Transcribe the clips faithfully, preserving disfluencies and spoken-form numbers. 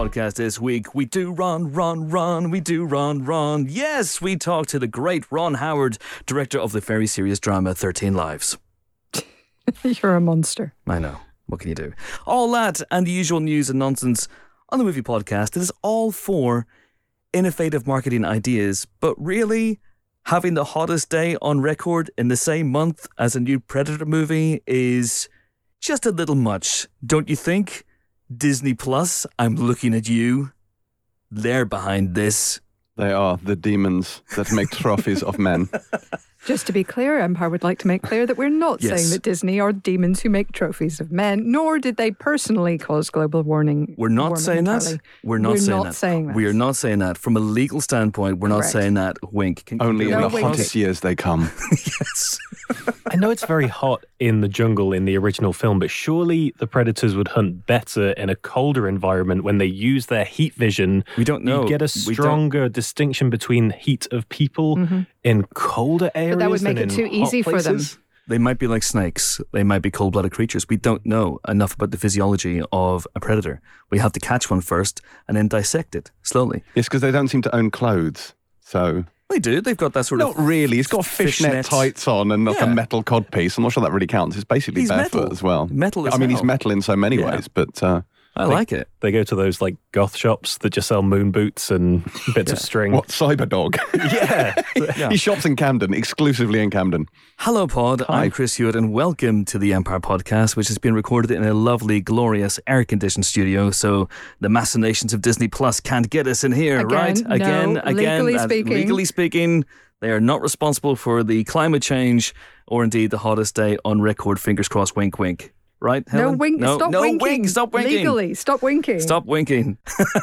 podcast this week. We do run, run, run. We do run, run. Yes, we talk to the great Ron Howard, director of the very serious drama thirteen Lives. You're a monster. I know. What can you do? All that and the usual news and nonsense on the movie podcast. It is all for innovative marketing ideas, but really, having the hottest day on record in the same month as a new Predator movie is just a little much, don't you think? Disney Plus, I'm looking at you. They're behind this. They are the demons that make trophies of men. Just to be clear, Empire would like to make clear that we're not Yes. saying that Disney are demons who make trophies of men, nor did they personally cause global warming. We're not warming saying that. entirely. We're not, We're saying, not that. saying that. We are not saying that. From a legal standpoint, we're not Correct. saying that. Wink. Can, Only in No, the wait. hottest years they come. Yes. I know it's very hot in the jungle in the original film, but surely the predators would hunt better in a colder environment when they use their heat vision. We don't know. You get a We don't- stronger distinction between heat of people Mm-hmm. in colder areas. But that would make than it in too hot easy for them. places. They might be like snakes. They might be cold-blooded creatures. We don't know enough about the physiology of a predator. We have to catch one first and then dissect it slowly. Yes, because they don't seem to own clothes. So, They do. They've got that sort not of... really. He's got fishnet, fishnet. tights on and like Yeah. a metal codpiece. I'm not sure that really counts. It's basically He's barefoot metal. as well. Metal as I mean, he's hell. metal in so many Yeah. ways, but uh, I like it. They go to those like goth shops that just sell moon boots and bits of string. what, Cyberdog? Yeah. Yeah. He shops in Camden, exclusively in Camden. Hello, Pod. Hi. I'm Chris Hewitt, and welcome to the Empire Podcast, which has been recorded in a lovely, glorious, air-conditioned studio. So the machinations of Disney Plus can't get us in here, Again, right? no. Again, again. Legally uh, speaking. legally speaking, they are not responsible for the climate change or indeed the hottest day on record. Fingers crossed. Wink, wink. Right? No Helen? wink. No, stop no winking. wink. Stop winking. Legally, stop winking. Stop winking.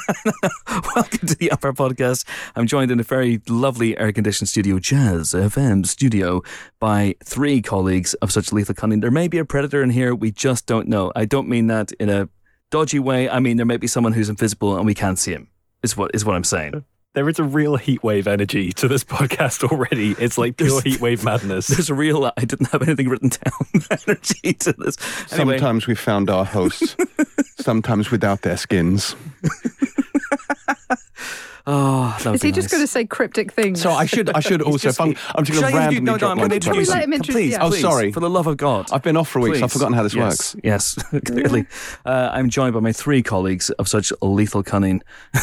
Welcome to the Empire Podcast. I'm joined in a very lovely air-conditioned studio, Jazz F M studio, by three colleagues of such lethal cunning. There may be a predator in here. We just don't know. I don't mean that in a dodgy way. I mean there may be someone who's invisible and we can't see him, is what is what I'm saying. There is a real heatwave energy to this podcast already. It's like pure heatwave madness. There's a real, I didn't have anything written down, energy to this. Anyway, Sometimes we found our hosts, sometimes without their skins. oh, that would Is he be just nice. going to say cryptic things? So I should I should also, just- if I'm, I'm just Shall going to I randomly introduce- no, no, drop I'm my going to Can we introduce let you. him introduce- Please, yeah. Oh, please, sorry. for the love of God. I've been off for weeks. I've Please. forgotten how this yes, works. Yes, clearly. Uh, I'm joined by my three colleagues of such lethal cunning.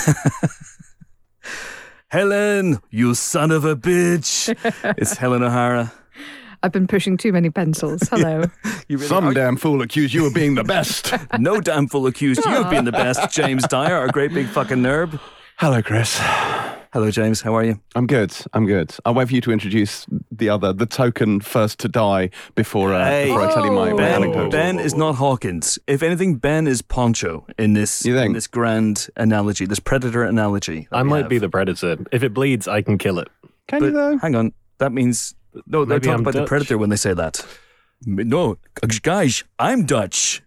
Helen, you son of a bitch. It's Helen O'Hara. I've been pushing too many pencils. Hello. You really Some are- damn fool accused you of being the best. No damn fool accused you of being the best, James Dyer, our great big fucking nerd. Hello, Chris. Hello, James. How are you? I'm good. I'm good. I'll wait for you to introduce the other, the token first to die before, uh, Hey. before I tell you my, my Ben, anecdote. ben is not Hawkins. If anything, Ben is Poncho in this You think? in this grand analogy, this predator analogy. that I we might have. be the predator. If it bleeds, I can kill it. Can But you though? hang on, that means no. They Maybe talk I'm about the Dutch. predator when they say that. No, guys, I'm Dutch.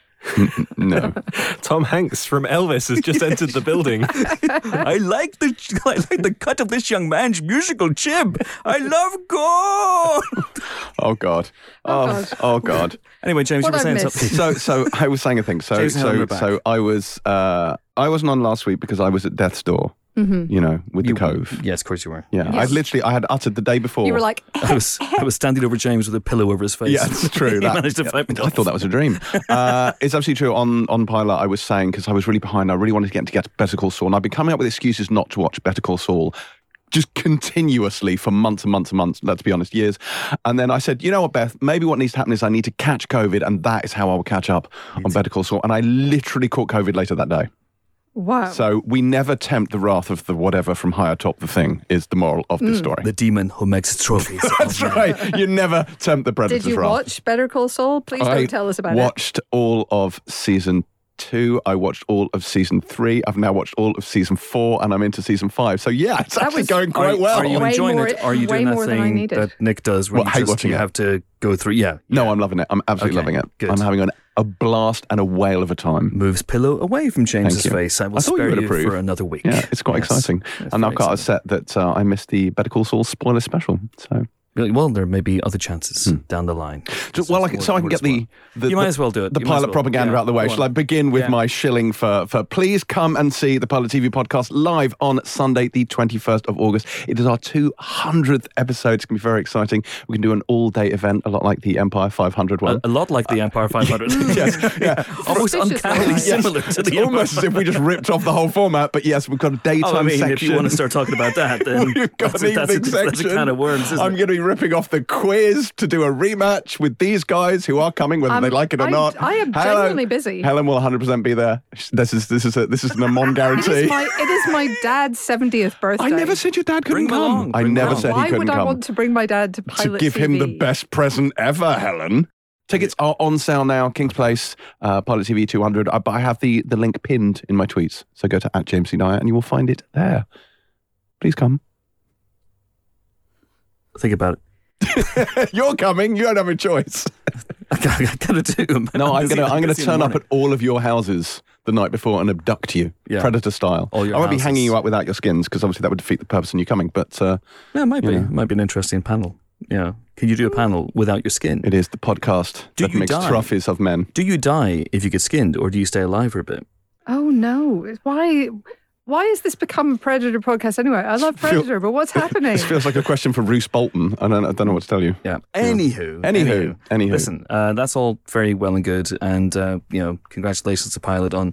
No. Tom Hanks from Elvis has just entered the building. I like the I like the cut of this young man's musical chib. I love gold. Oh God. Oh, God. oh God. Anyway, James, What you were I saying missed. something. So, so I was saying a thing. So, James and Helen so, are back. so I was, uh, I wasn't on last week because I was at death's door. Mm-hmm. You know, with You- the cove. Yes, of course you were. Yeah, I Yes. literally, I had uttered the day before. You were like, I was I was standing over James with a pillow over his face. Yeah, it's true. he That- managed to fight me I off. thought that was a dream. Uh, it's absolutely true. On on Pilot, I was saying, because I was really behind, I really wanted to get to get Better Call Saul, and I've been coming up with excuses not to watch Better Call Saul just continuously for months and months and months, let's be honest, years. And then I said, you know what, Beth, maybe what needs to happen is I need to catch COVID, and that is how I will catch up on Better Call Saul. And I literally caught COVID later that day. wow. So we never tempt the wrath of the whatever from high atop the thing is the moral of this story. The demon who makes trophies. That's right. You never tempt the predator's Did you wrath. watch Better Call Saul? Please don't I tell us about watched all of season two. I watched all of season three. I've now watched all of season four, and I'm into season five. So yeah, it's That actually was- going Are, quite well. are you Way enjoying more- it? Are you way doing that more than I thing needed. that Nick does where What, you, hate just, watching you it? have to go through? Yeah. No, I'm loving it. I'm absolutely Okay, loving it. good. I'm having an, a blast and a whale of a time. Moves pillow away from James's Thank you. face. I will I thought you spare would you, approve. for another week. Yeah, it's quite Yes. exciting. It's And very I've got exciting. upset that uh, I missed the Better Call Saul spoiler special. So Well, there may be other chances Hmm. down the line. So, well, I can, so I can get the, the You might the- as well do it. the You might as pilot well. propaganda Yeah, out of the way. go Shall I on. begin with Yeah. my shilling for, for please come and see the Pilot T V podcast live on Sunday, the twenty-first of August. It is our two hundredth episode. It's going to be very exciting. We can do an all-day event, a lot like the Empire five hundred one. A, a lot like the Empire five hundred. yes, yeah. Almost Suspicious uncannily lie. similar to It's the almost Empire. as if we just ripped off the whole format, but yes, we've got a daytime Oh, I mean, section. if you want to start talking about that, then We've got that's, an a, that's, a, evening that's a section. can of worms, isn't I'm it? going to be ripping off the quiz to do a rematch with these guys who are coming, whether Um, they like it or I- not. I am Helen- genuinely busy. Helen will one hundred percent be there. This is this is a, this is an Amon It guarantee. is my it is my dad's seventieth birthday. I never said your dad couldn't Bring him come. along, I bring him never along. said Why he couldn't would I come. want to bring my dad to to Pilot give him the T V? best present ever, Helen. Tickets are on sale now, King's Place, uh, Pilot T V two hundred. Uh, but I have the, the link pinned in my tweets. So go to at James C. Dyer and you will find it there. Please come. Think about it. You're coming. You don't have a choice. I gotta, I gotta do them. No, I'm busy- gonna I'm gonna busy in the turn up morning. at all of your houses the night before and abduct you, Yeah. predator style. All your I won't be houses. hanging you up without your skins because obviously that would defeat the purpose in you coming. But uh, Yeah, it might be. Yeah. It might be an interesting panel. Yeah. Can you do a panel without your skin? it is the podcast Do that you makes die? trophies of men. Do you die if you get skinned, or do you stay alive for a bit? Oh no! Why? Why has this become a Predator podcast anyway? I love Feel- Predator, but what's happening? This feels like a question for Roose Bolton. I don't, I don't know what to tell you. Yeah. Anywho. Anywho, anywho. Listen, uh, that's all very well and good. And, uh, you know, congratulations to Pilot on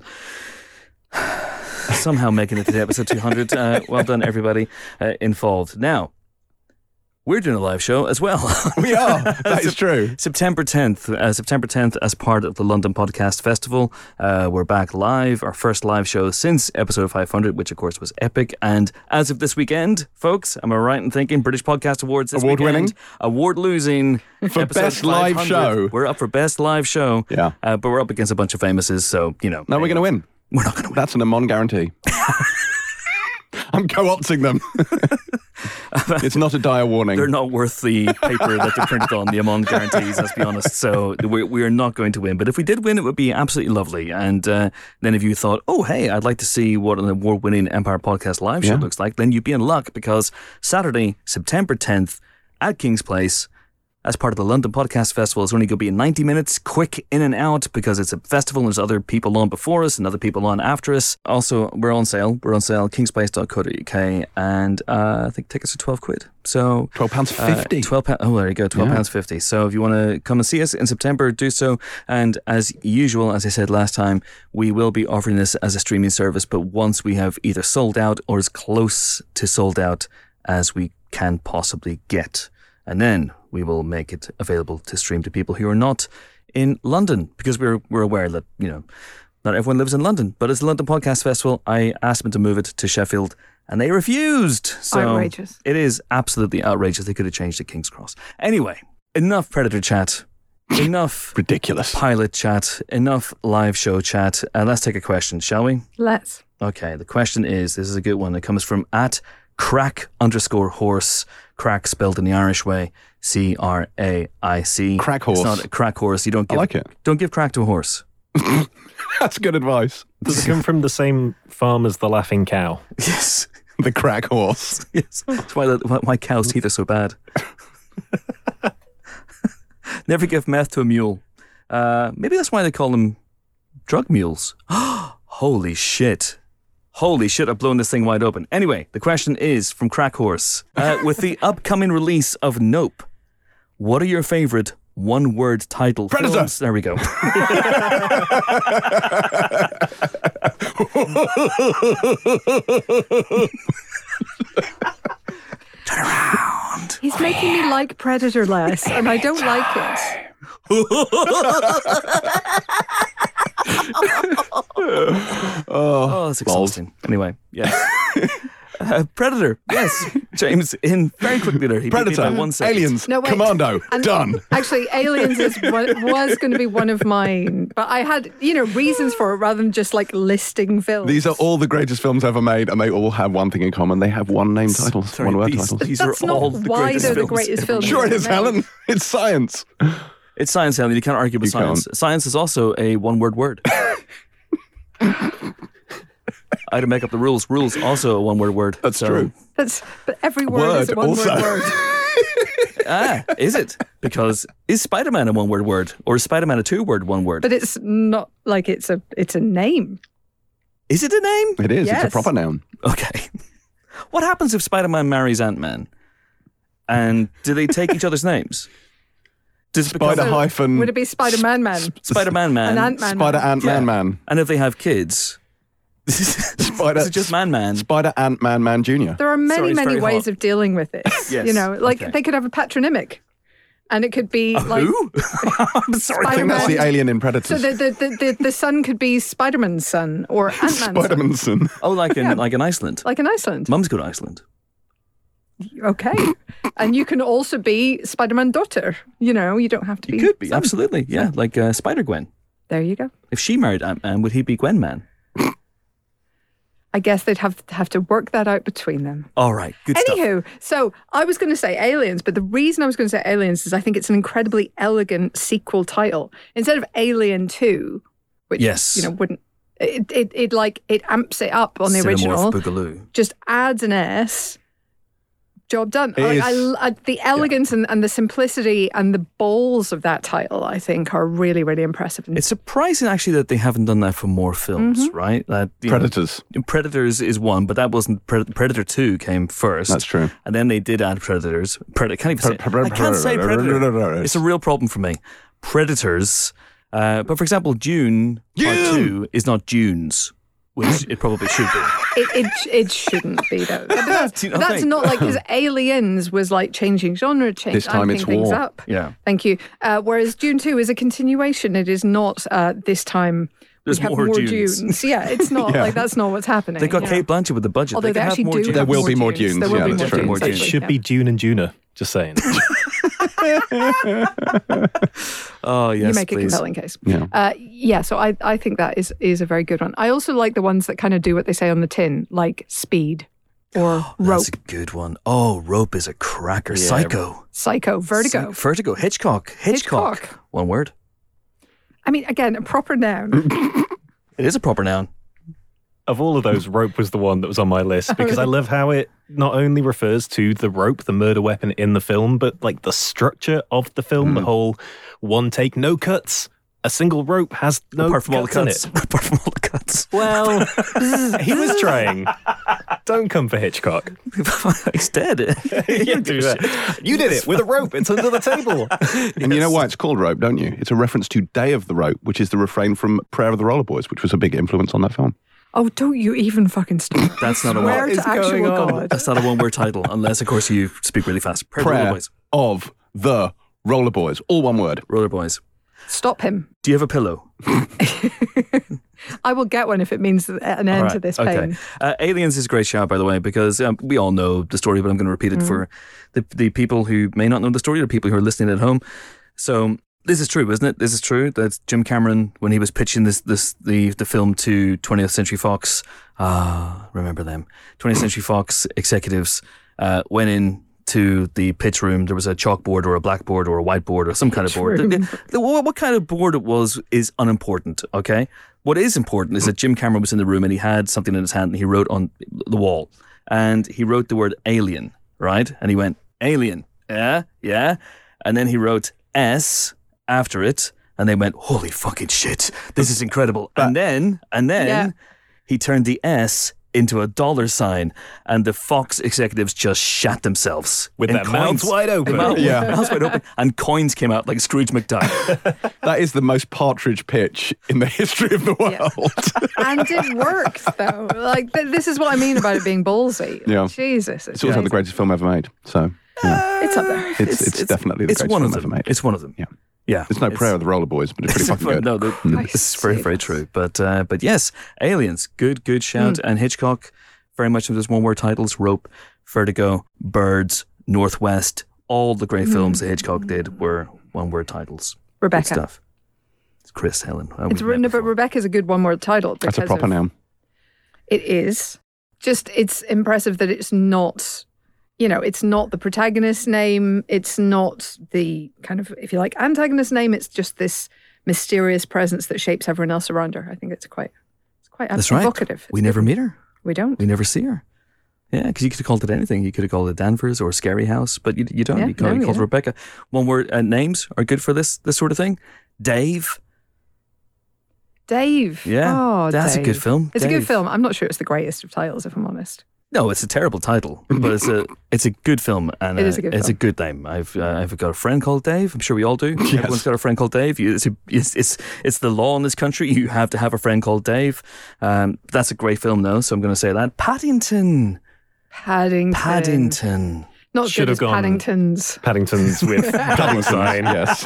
somehow making it to episode two hundred. Uh, well done, everybody uh, involved. Now, we're doing a live show as well. We are. That is true. September tenth, uh, September tenth, as part of the London Podcast Festival. Uh, we're back live, our first live show since episode five hundred, which of course was epic. And as of this weekend, folks, am I right in thinking British Podcast Awards this Award-winning? weekend? Award-losing. For episode best live five hundred. show. We're up for best live show. Yeah. Uh, but we're up against a bunch of famouses, so, you know. No, we're going to win. We're not going to win. That's an Amon guarantee. I'm co-opting them. It's not a dire warning. They're not worth the paper that they're printed on, the Amon guarantees, let's be honest. So we, we are not going to win. But if we did win, it would be absolutely lovely. And uh, then if you thought, oh, hey, I'd like to see what an award-winning Empire Podcast live show Yeah. looks like, then you'd be in luck because Saturday, September tenth at King's Place, as part of the London Podcast Festival, it's only going to be ninety minutes, quick in and out, because it's a festival and there's other people on before us and other people on after us. Also, we're on sale. We're on sale, kingsplace dot co dot uk, and uh, I think tickets are twelve quid. So twelve pounds fifty. uh, twelve pounds. Oh, there you go. Twelve Yeah. pounds fifty. So if you want to come and see us in September, do so. And as usual, as I said last time, we will be offering this as a streaming service. But once we have either sold out or as close to sold out as we can possibly get, and then we will make it available to stream to people who are not in London, because we're we're aware that, you know, not everyone lives in London. But it's the London Podcast Festival. I asked them to move it to Sheffield, and they refused. So Outrageous. it is absolutely outrageous. They could have changed to King's Cross. Anyway, enough Predator chat. Enough Ridiculous. pilot chat. Enough live show chat. Uh, let's take a question, shall we? Let's. Okay, the question is, this is a good one. It comes from at crack underscore horse. Crack spelled in the Irish way. C R A I C. Crack horse. It's not a crack horse. You don't I give, like it. Don't give crack to a horse. That's good advice. Does it come from the same farm as the laughing cow? Yes. The crack horse. Yes. That's why, the, why why cow's teeth are so bad. Never give meth to a mule. Uh, maybe that's why they call them drug mules. Holy shit. Holy shit, I've blown this thing wide open. Anyway, the question is from Crack Horse. Uh, with the upcoming release of Nope, what are your favourite one-word title Predator. films? There we go. Turn around. He's making me like Predator less, and I don't like it. Oh, that's exhausting. Anyway, yes. Uh, Predator, yes. James, in very quickly there. He beat me Predator. by one second. Aliens. No, wait. Commando. And Done. Actually, Aliens is one, was going to be one of mine, but I had, you know, reasons for it rather than just like listing films. These are all the greatest films ever made, and they all have one thing in common. They have one name titles, Sorry, one word these, titles. These That's are not all the why greatest they're the films greatest ever films. made. Sure it is, made. Helen. It's science. It's science, Helen. You can't argue with You science. can't. Science is also a one-word word. I had to make up the rules. Rules also a one-word word. That's So, true. That's, but every word, Word is a one also. word word. ah, is it? Because is Spider-Man a one-word word, or is Spider-Man a two-word one word? But it's not like it's a it's a name. Is it a name? It is. Yes. It's a proper noun. Okay. What happens if Spider-Man marries Ant-Man? And do they take each other's names? Does it become Spider hyphen. Would it be Spider-Man Man? Spider-Man Man? And Ant-Man Spider Man? Ant Man Man. And if they have kids, Spider. is it just Man Man? Spider Ant Man Man Junior. There are many, Sorry, it's many very ways hot. of dealing with this. Yes, You know, like okay. they could have a patronymic. And it could be like... Who? I'm sorry. I think that's the Spider-Man. alien in So Predators. the, the, the, the, the son could be Spider-Man's son or Ant-Man's son. Spider-Man's son. Oh, like in Yeah. like in Iceland. Like in Iceland. Mum's go to Iceland. Okay. And you can also be Spider-Man daughter. You know, you don't have to be... You could be, son. absolutely. Yeah, like uh, Spider-Gwen. There you go. If she married Ant-Man, would he be Gwen Man? I guess they'd have to have to work that out between them. All right, good stuff. Anywho, so I was going to say Aliens, but the reason I was going to say Aliens is I think it's an incredibly elegant sequel title. Instead of Alien two, which, Yes. you know, wouldn't... It, it, it like, it amps it up on the Cinemorph original. Boogaloo. Just adds an S. Job done. It Like, I, is- I, the elegance and, and the simplicity and the balls of that title, I think, are really, really impressive. And It's surprising actually that they haven't done that for more films, Mm-hmm. right? That you know, Predators. Predators is one, but that wasn't Pred- Predator two came first. That's true. And then they did add Predators. Predator. Can't even say. Pre- pre- I can't say Predator. Predators. It's a real problem for me. Predators. Uh, but for example, Dune Part Dune! Two is not Dunes, which it probably should be. it, it, it shouldn't be, though. But that's, Do you not that's think? not like, because Aliens was like changing genre, change, This time amping it's things war. up. Yeah. Thank you. Uh, whereas Dune two is a continuation. It is not uh, this time. There's we have more more Dunes. dunes. Yeah, it's not Yeah. like that's not what's happening. They got you know. Kate Blanchett with the budget. Although they they, can have actually more do Dunes. have There will more be more dunes. dunes, There will yeah, be that's more true. dunes. More It dunes. actually, should yeah. be June and Juna. Just saying. Oh yes, You make a please. compelling case. Yeah. Uh, yeah, so I, I think that is is a very good one. I also like the ones that kind of do what they say on the tin, like Speed or Rope, That's a good one. Oh, Rope is a cracker. Psycho. Psycho, Vertigo. Psy- Vertigo. Hitchcock. Hitchcock. Hitchcock. One word. I mean, again, a proper noun. It is a proper noun. Of all of those, Rope was the one that was on my list because I love how it not only refers to the rope, the murder weapon in the film, but like the structure of the film, the whole one take, no cuts. A single rope has no Apart from all the cuts cuts. in it. Apart from all the cuts. Well, he was trying. Don't come for Hitchcock. He's dead. You do that. You did it with a rope. It's under the table. And you know why it's called Rope, don't you? It's a reference to Day of the Rope, which is the refrain from Prayer of the Roller Boys, which was a big influence on that film. Oh, don't you even fucking stop. That's not a Swear word. is to actual going on? God. That's not a one-word title, unless, of course, you speak really fast. Prayer, Prayer Roller Boys. of the Roller Boys. All one word. Roller Boys. Stop him. Do you have a pillow? I will get one if it means an end All right, to this okay. pain. Uh, Aliens is a great shout, by the way, because um, we all know the story, but I'm going to repeat it for the, the people who may not know the story or people who are listening at home. So this is true, isn't it? This is true. That Jim Cameron, when he was pitching this, this the, the film to twentieth Century Fox, ah, remember them, twentieth Century Fox executives uh, went in to the pitch room. There was a chalkboard or a blackboard or a whiteboard or some kind of board. room. The- the- what what kind of board it was is unimportant, okay? What is important is that Jim Cameron was in the room and he had something in his hand and he wrote on the wall. And he wrote the word alien, right? And he went, alien, yeah, yeah. And then he wrote S after it. And they went, holy fucking shit, this is incredible. And then, and then Yeah. he turned the S into a dollar sign, and the Fox executives just shat themselves With And their mouths wide open. Mouth- Yeah. mouths wide open, and coins came out like Scrooge McDuck. That is the most partridge pitch in the history of the Yeah. world. And it worked, though. Like, th- this is what I mean about it being ballsy. Yeah. Jesus. It's also the greatest film ever made. So yeah. It's up there. it's, it's, definitely the it's greatest one film of them. ever made. It's one of them. Yeah. Yeah. There's no It's- Prayer of the Roller Boys, but it's pretty fucking good. No, the, I it's very, see. very true. But uh, but yes, Aliens, good, good shout. And Hitchcock, very much of those one-word titles: Rope, Vertigo, Birds, Northwest. All the great films that Hitchcock did were one-word titles. Good Rebecca. stuff. It's Chris Helen. Uh, It's we've met written, but before. Rebecca's a good one-word title. That's a because proper of- noun. It is. Just, it's impressive that it's not, you know, it's not the protagonist's name. It's not the kind of, if you like, antagonist name. It's just this mysterious presence that shapes everyone else around her. I think it's quite, it's quite That's right. evocative. We It's never good. meet her. We don't. We never see her. Yeah, because you could have called it anything. You could have called it Danvers or Scary House, but you, you don't. Yeah, you call, no, you you called it don't. Rebecca. One word uh, names are good for this this sort of thing. Dave. Dave. Yeah, Oh, that's a good Dave. film. It's a good Dave. film. I'm not sure it's the greatest of titles, if I'm honest. No, it's a terrible title, but it's a it's a good film, and It uh, is a good it's film. a good name. I've uh, I've got a friend called Dave. I'm sure we all do. Everyone's got a friend called Dave. You, it's, a, it's it's it's the law in this country. You have to have a friend called Dave. Um, that's a great film, though. So I'm going to say that Paddington. Paddington. Paddington. Not Should good have as gone- Paddingtons. Paddington's with double sign. Yes.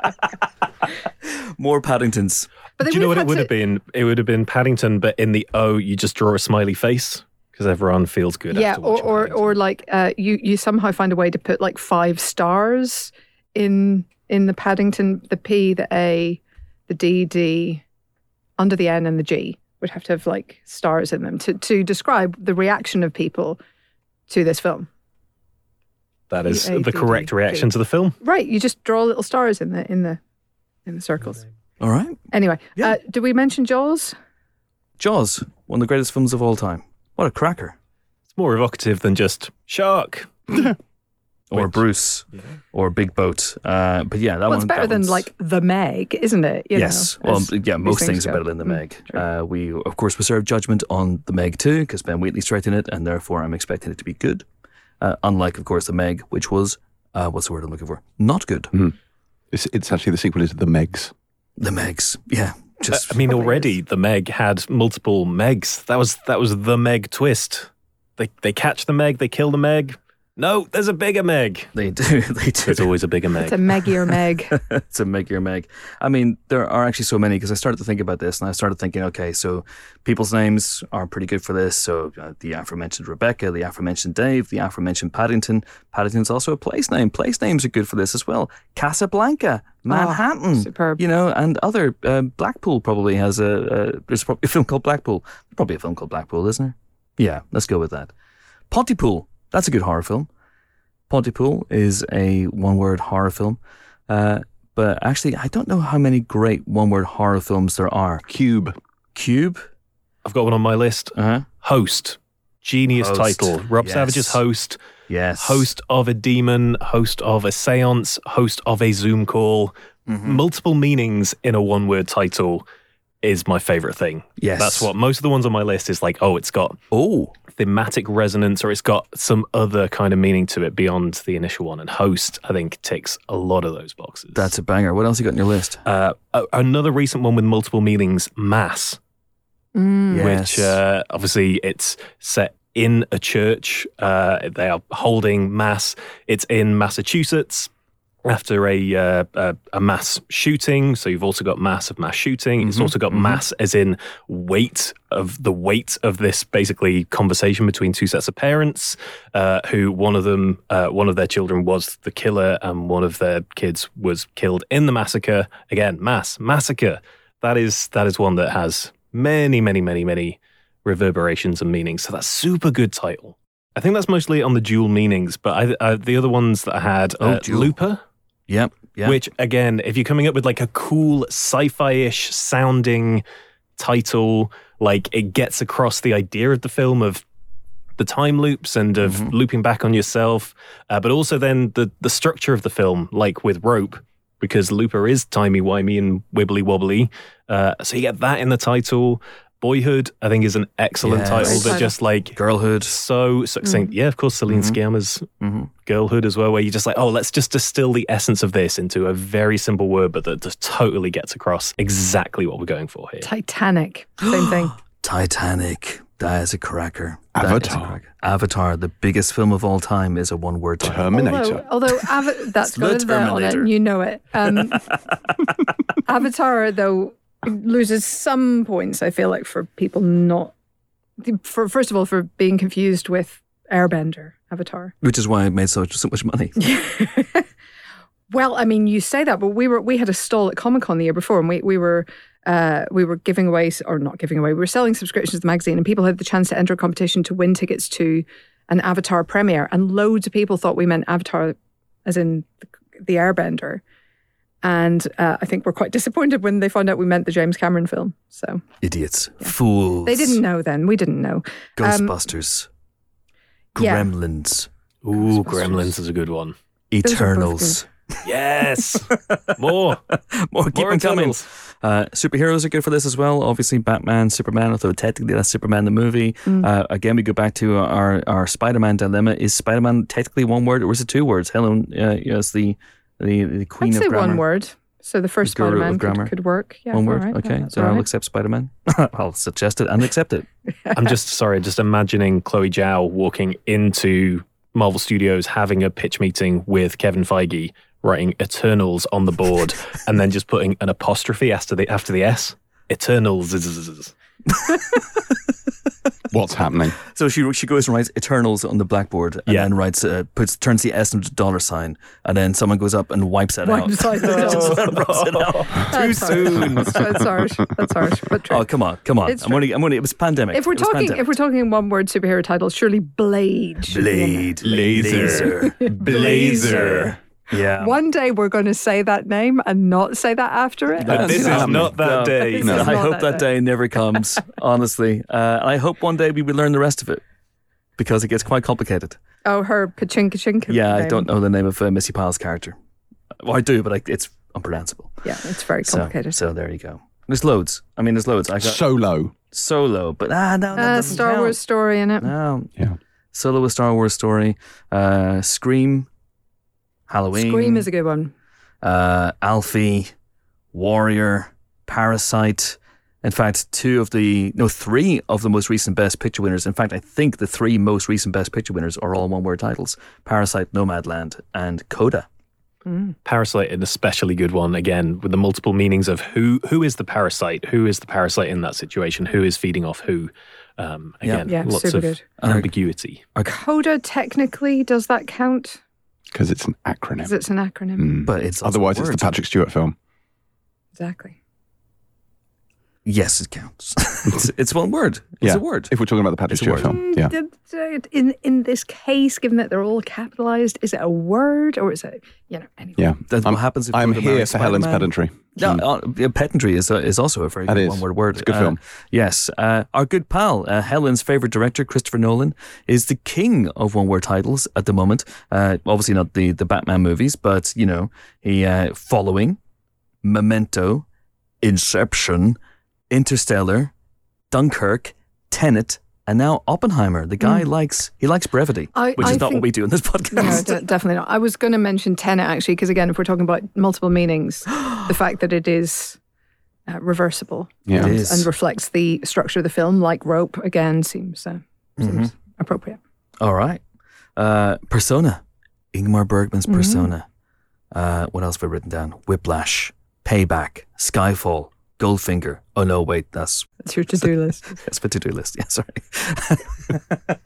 More Paddingtons. But they Do you know what it had would to- have been? It would have been Paddington, but in the O, you just draw a smiley face because everyone feels good. Yeah, after or watching or, Paddington. or like uh, you you somehow find a way to put like five stars in in the Paddington, the P, the A, the D, D, under the N and the G would have to have like stars in them to to describe the reaction of people to this film. That is A, D, the D, correct D. reaction to the film. Right, you just draw little stars in the in the in the circles. All right. Anyway, Yeah. uh, did we mention Jaws? Jaws, one of the greatest films of all time. What a cracker. It's more evocative than just shark. Or Which- Bruce. Or Big Boat. Uh, but yeah, that Well, one. it's better that than one's- like The Meg, isn't it? You yes. know, well, as yeah, most these things are go. better than The Mm, Meg. true. Uh, we, of course, reserve judgment on The Meg too, because Ben Wheatley's directing it, and therefore I'm expecting it to be good. Uh, unlike, of course, The Meg, which was, uh, what's the word I'm looking for? Not good. It's, it's actually the sequel is The Megs. The Megs. Yeah. Just, I mean, Probably already is. the Meg had multiple Megs. That was that was the Meg twist. They they catch the Meg, they kill the Meg. No, there's a bigger Meg. they do. They do. There's always a bigger Meg. It's a Meggy or Meg. It's a Meg your Meg. I mean, there are actually so many because I started to think about this and I started thinking, okay, so people's names are pretty good for this. So uh, the aforementioned Rebecca, the aforementioned Dave, the aforementioned Paddington. Paddington's also a place name. Place names are good for this as well. Casablanca, Manhattan, superb. you know, and other. Uh, Blackpool probably has a, a. There's probably a film called Blackpool. Probably a film called Blackpool, isn't there? Yeah, let's go with that. Pontypool. That's a good horror film. Pontypool is a one-word horror film. Uh, but actually, I don't know how many great one-word horror films there are. Cube. Cube? I've got one on my list. Uh-huh. Host. Genius Host. title. Rob Yes. Savage's Host. Yes. Host of a demon. Host of a seance. Host of a Zoom call. Mhm. Multiple meanings in a one-word title is my favorite thing. Yes. That's what most of the ones on my list is like, oh, it's got Oh, thematic resonance or it's got some other kind of meaning to it beyond the initial one. And Host, I think, ticks a lot of those boxes. that's a banger. What else you got on your list? uh, a- another recent one with multiple meanings, Mass, Mm. Yes. which uh, obviously it's set in a church. Uh, they are holding Mass. It's in Massachusetts after a, uh, a a mass shooting. So you've also got mass of mass shooting. It's Mhm, also got mhm. mass as in weight of the weight of this basically conversation between two sets of parents, uh, who one of them, uh, one of their children was the killer and one of their kids was killed in the massacre. Again, mass, massacre. That is that is one that has many, many, many, many reverberations and meanings. So that's super good title. I think that's mostly on the dual meanings, but I, I, the other ones that I had, Oh, uh, dual. Looper, Yep. Yep. which again, if you're coming up with like a cool sci-fi-ish sounding title, like it gets across the idea of the film of the time loops and of Mhm. looping back on yourself, uh, but also then the the structure of the film, like with Rope, because Looper is timey-wimey and wibbly-wobbly. Uh, so you get that in the title. Boyhood, I think, is an excellent Yes. title Great that title. just like Girlhood. so succinct. Yeah, of course, Celine Mhm. Sciamma's hmm Girlhood as well, where you're just like, oh, let's just distill the essence of this into a very simple word, but that just totally gets across exactly what we're going for here. Titanic. Same thing. Titanic. That is a cracker. That is a Avatar. cracker. Avatar, the biggest film of all time, is a one-word title. Terminator. Although, although Ava- that's The got a there on it, Terminator. and you know it. Um, Avatar, though, loses some points. I feel like for people not, for first of all, for being confused with Airbender, Avatar. Which is why it made so, so much money. Well, I mean, you say that, but we were we had a stall at Comic Con the year before, and we we were uh, we were giving away or not giving away. We were selling subscriptions to the magazine, and people had the chance to enter a competition to win tickets to an Avatar premiere, and loads of people thought we meant Avatar, as in the, the Airbender. And uh, I think we're quite disappointed when they found out we meant the James Cameron film. So Idiots. Fools. they didn't know then. We didn't know. Ghostbusters. Yeah. Gremlins, Ooh, Ghostbusters. Gremlins is a good one. Those are both Eternals. Yes, more. More, keep More them coming. Eternals. Uh, superheroes are good for this as well. Obviously, Batman, Superman, although technically that's Superman the movie. Mm. Uh, again, we go back to our, our Spider-Man dilemma. Is Spider-Man technically one word or is it two words? Helen, uh, yes, the, the, the queen I'd of say grammar. one word. So the first The guru of Spider-Man grammar. could, could work. Yeah, One all word, right. okay. That's So all I'll right. accept Spider-Man. I'll suggest it and accept it. I'm just sorry, just imagining Chloe Zhao walking into Marvel Studios, having a pitch meeting with Kevin Feige, writing Eternals on the board, and then just putting an apostrophe after the after the S. Eternals. What's happening? So she she goes and writes Eternals on the blackboard and Yeah. then writes uh, puts turns the S into a dollar sign and then someone goes up and wipes that Wipes out. out the dollar. Just rubs it out. Too That's harsh. soon. That's harsh. That's harsh. But true. Oh come on, come on! It's I'm true. only, I'm only. It was pandemic. if we're It was talking, pandemic. if we're talking one word superhero titles, surely Blade. should be in there. Blade, Laser. laser, blazer. Yeah. One day we're going to say that name and not say that after it. But But this is happening. not that No. day. This No, is I not hope that that day never comes. Honestly, uh, and I hope one day we will learn the rest of it because it gets quite complicated. Oh, her Kachink Kachink. Yeah, I name. don't know the name of uh, Missy Pyle's character. Well, I do, but I, it's unpronounceable. Yeah, it's very So, complicated. so there you go. There's loads. I mean, there's loads. I got Solo. Solo, but ah, no, that uh, doesn't Star count. Wars story in it. No, Yeah. Solo, a Star Wars story. Uh, Scream, Halloween. Scream is a good one. uh, Alfie, Warrior, Parasite. In fact, two of the, no, three of the most recent Best Picture winners. In fact, I think the three most recent Best Picture winners are all one-word titles. Parasite, Nomadland, and Coda. Parasite, an especially good one, again, with the multiple meanings of who who is the parasite, who is the parasite in that situation, who is feeding off who. Um, again, Yeah, lots super of good. ambiguity. Coda technically, does that count? Because it's an acronym. Because it's an acronym. Mm. But it's also Otherwise, a it's the word. Patrick Stewart film. Exactly. Yes, it counts. it's, it's one word. It's Yeah. a word. If we're talking about the Patrick It's a Stewart word. film. Yeah. Did- did- In in this case, given that they're all capitalized, is it a word or is it, you know, anyway? Yeah. That's I'm, what happens if I'm you go to here marry for Helen's Spider-Man. pedantry. No, uh, yeah, pedantry is uh, is also a very That good is. one-word word. It's a good Uh, film. Yes. Uh, our good pal, uh, Helen's favorite director, Christopher Nolan, is the king of one-word titles at the moment. Uh, obviously not the, the Batman movies, but, you know, he uh, following Memento, Inception, Interstellar, Dunkirk, Tenet, and now Oppenheimer. The guy likes he likes brevity, I- which I is not what think- we do in this No, podcast. de- definitely not. I was going to mention Tenet actually, because again, if we're talking about multiple meanings, the fact that it is uh, reversible Yeah. It and, is. and reflects the structure of the film, like Rope, again, seems uh, seems appropriate. All right. Uh, Persona. Ingmar Bergman's Persona. Uh, what else have I written down? Whiplash. Payback. Skyfall. Goldfinger. Oh, no, wait. That's, That's your to-do list. that's my to-do list. Yeah, sorry.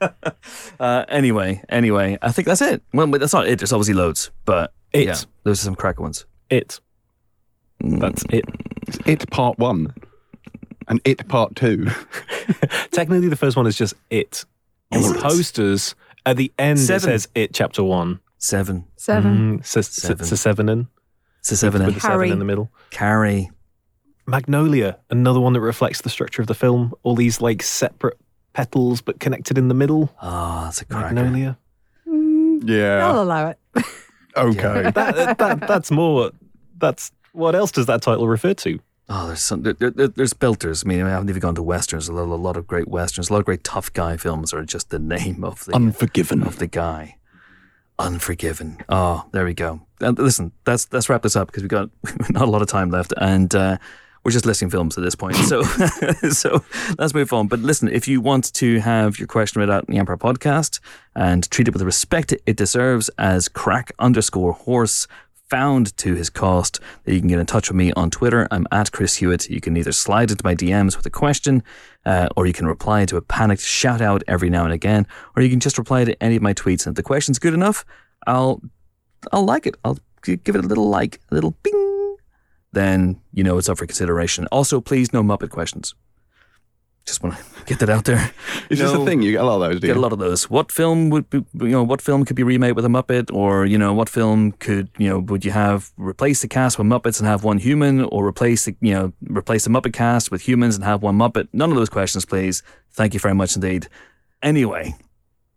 uh, anyway, anyway, I think that's it. Well, but that's not it. There's obviously loads. But It. yeah, those are some cracker ones. It. That's it. It's It Part One and It Part Two. Technically, the first one is just it. On Is the it? posters, at the end, Seven. it says it chapter one. Seven. Seven. Mm, says Seven. seven. seven in. It's a seven. With in. the seven Harry. in the middle. Carrie. Magnolia, another one that reflects the structure of the film. All these like separate petals but connected in the middle. Ah, that's a cracker. Magnolia. Mm, Yeah. I'll allow it. Okay. that, that, that's more. That's what else does that title refer to? Oh, there's some. There, there, there's belters. I mean, I haven't even gone to westerns. A lot, a lot of great westerns. A lot of great tough guy films are just the name of the Unforgiven. of the guy. Unforgiven. Oh, there we go. And listen, let's let's wrap this up because we've got not a lot of time left, and uh, we're just listing films at this point. So, so let's move on. But listen, if you want to have your question read out in the Empire Podcast and treat it with the respect it deserves, as crack underscore horse found to his cost, that you can get in touch with me on Twitter. I'm at Chris Hewitt. You can either slide into my D Ms with a question, uh, or you can reply to a panicked shout out every now and again, or you can just reply to any of my tweets. And if the question's good enough, I'll I'll like it. I'll g- give it a little like, a little bing. Then you know it's up for consideration. Also, please no Muppet questions. Just want to get that out there. Is this No. a thing? You get a lot of those, do you? Get a lot of those. What film would be, you know, what film could be remade with a Muppet? Or, you know, what film could, you know, would you have replace the cast with Muppets and have one human, or replace the, you know, replace the Muppet cast with humans and have one Muppet? None of those questions, please. Thank you very much indeed. Anyway,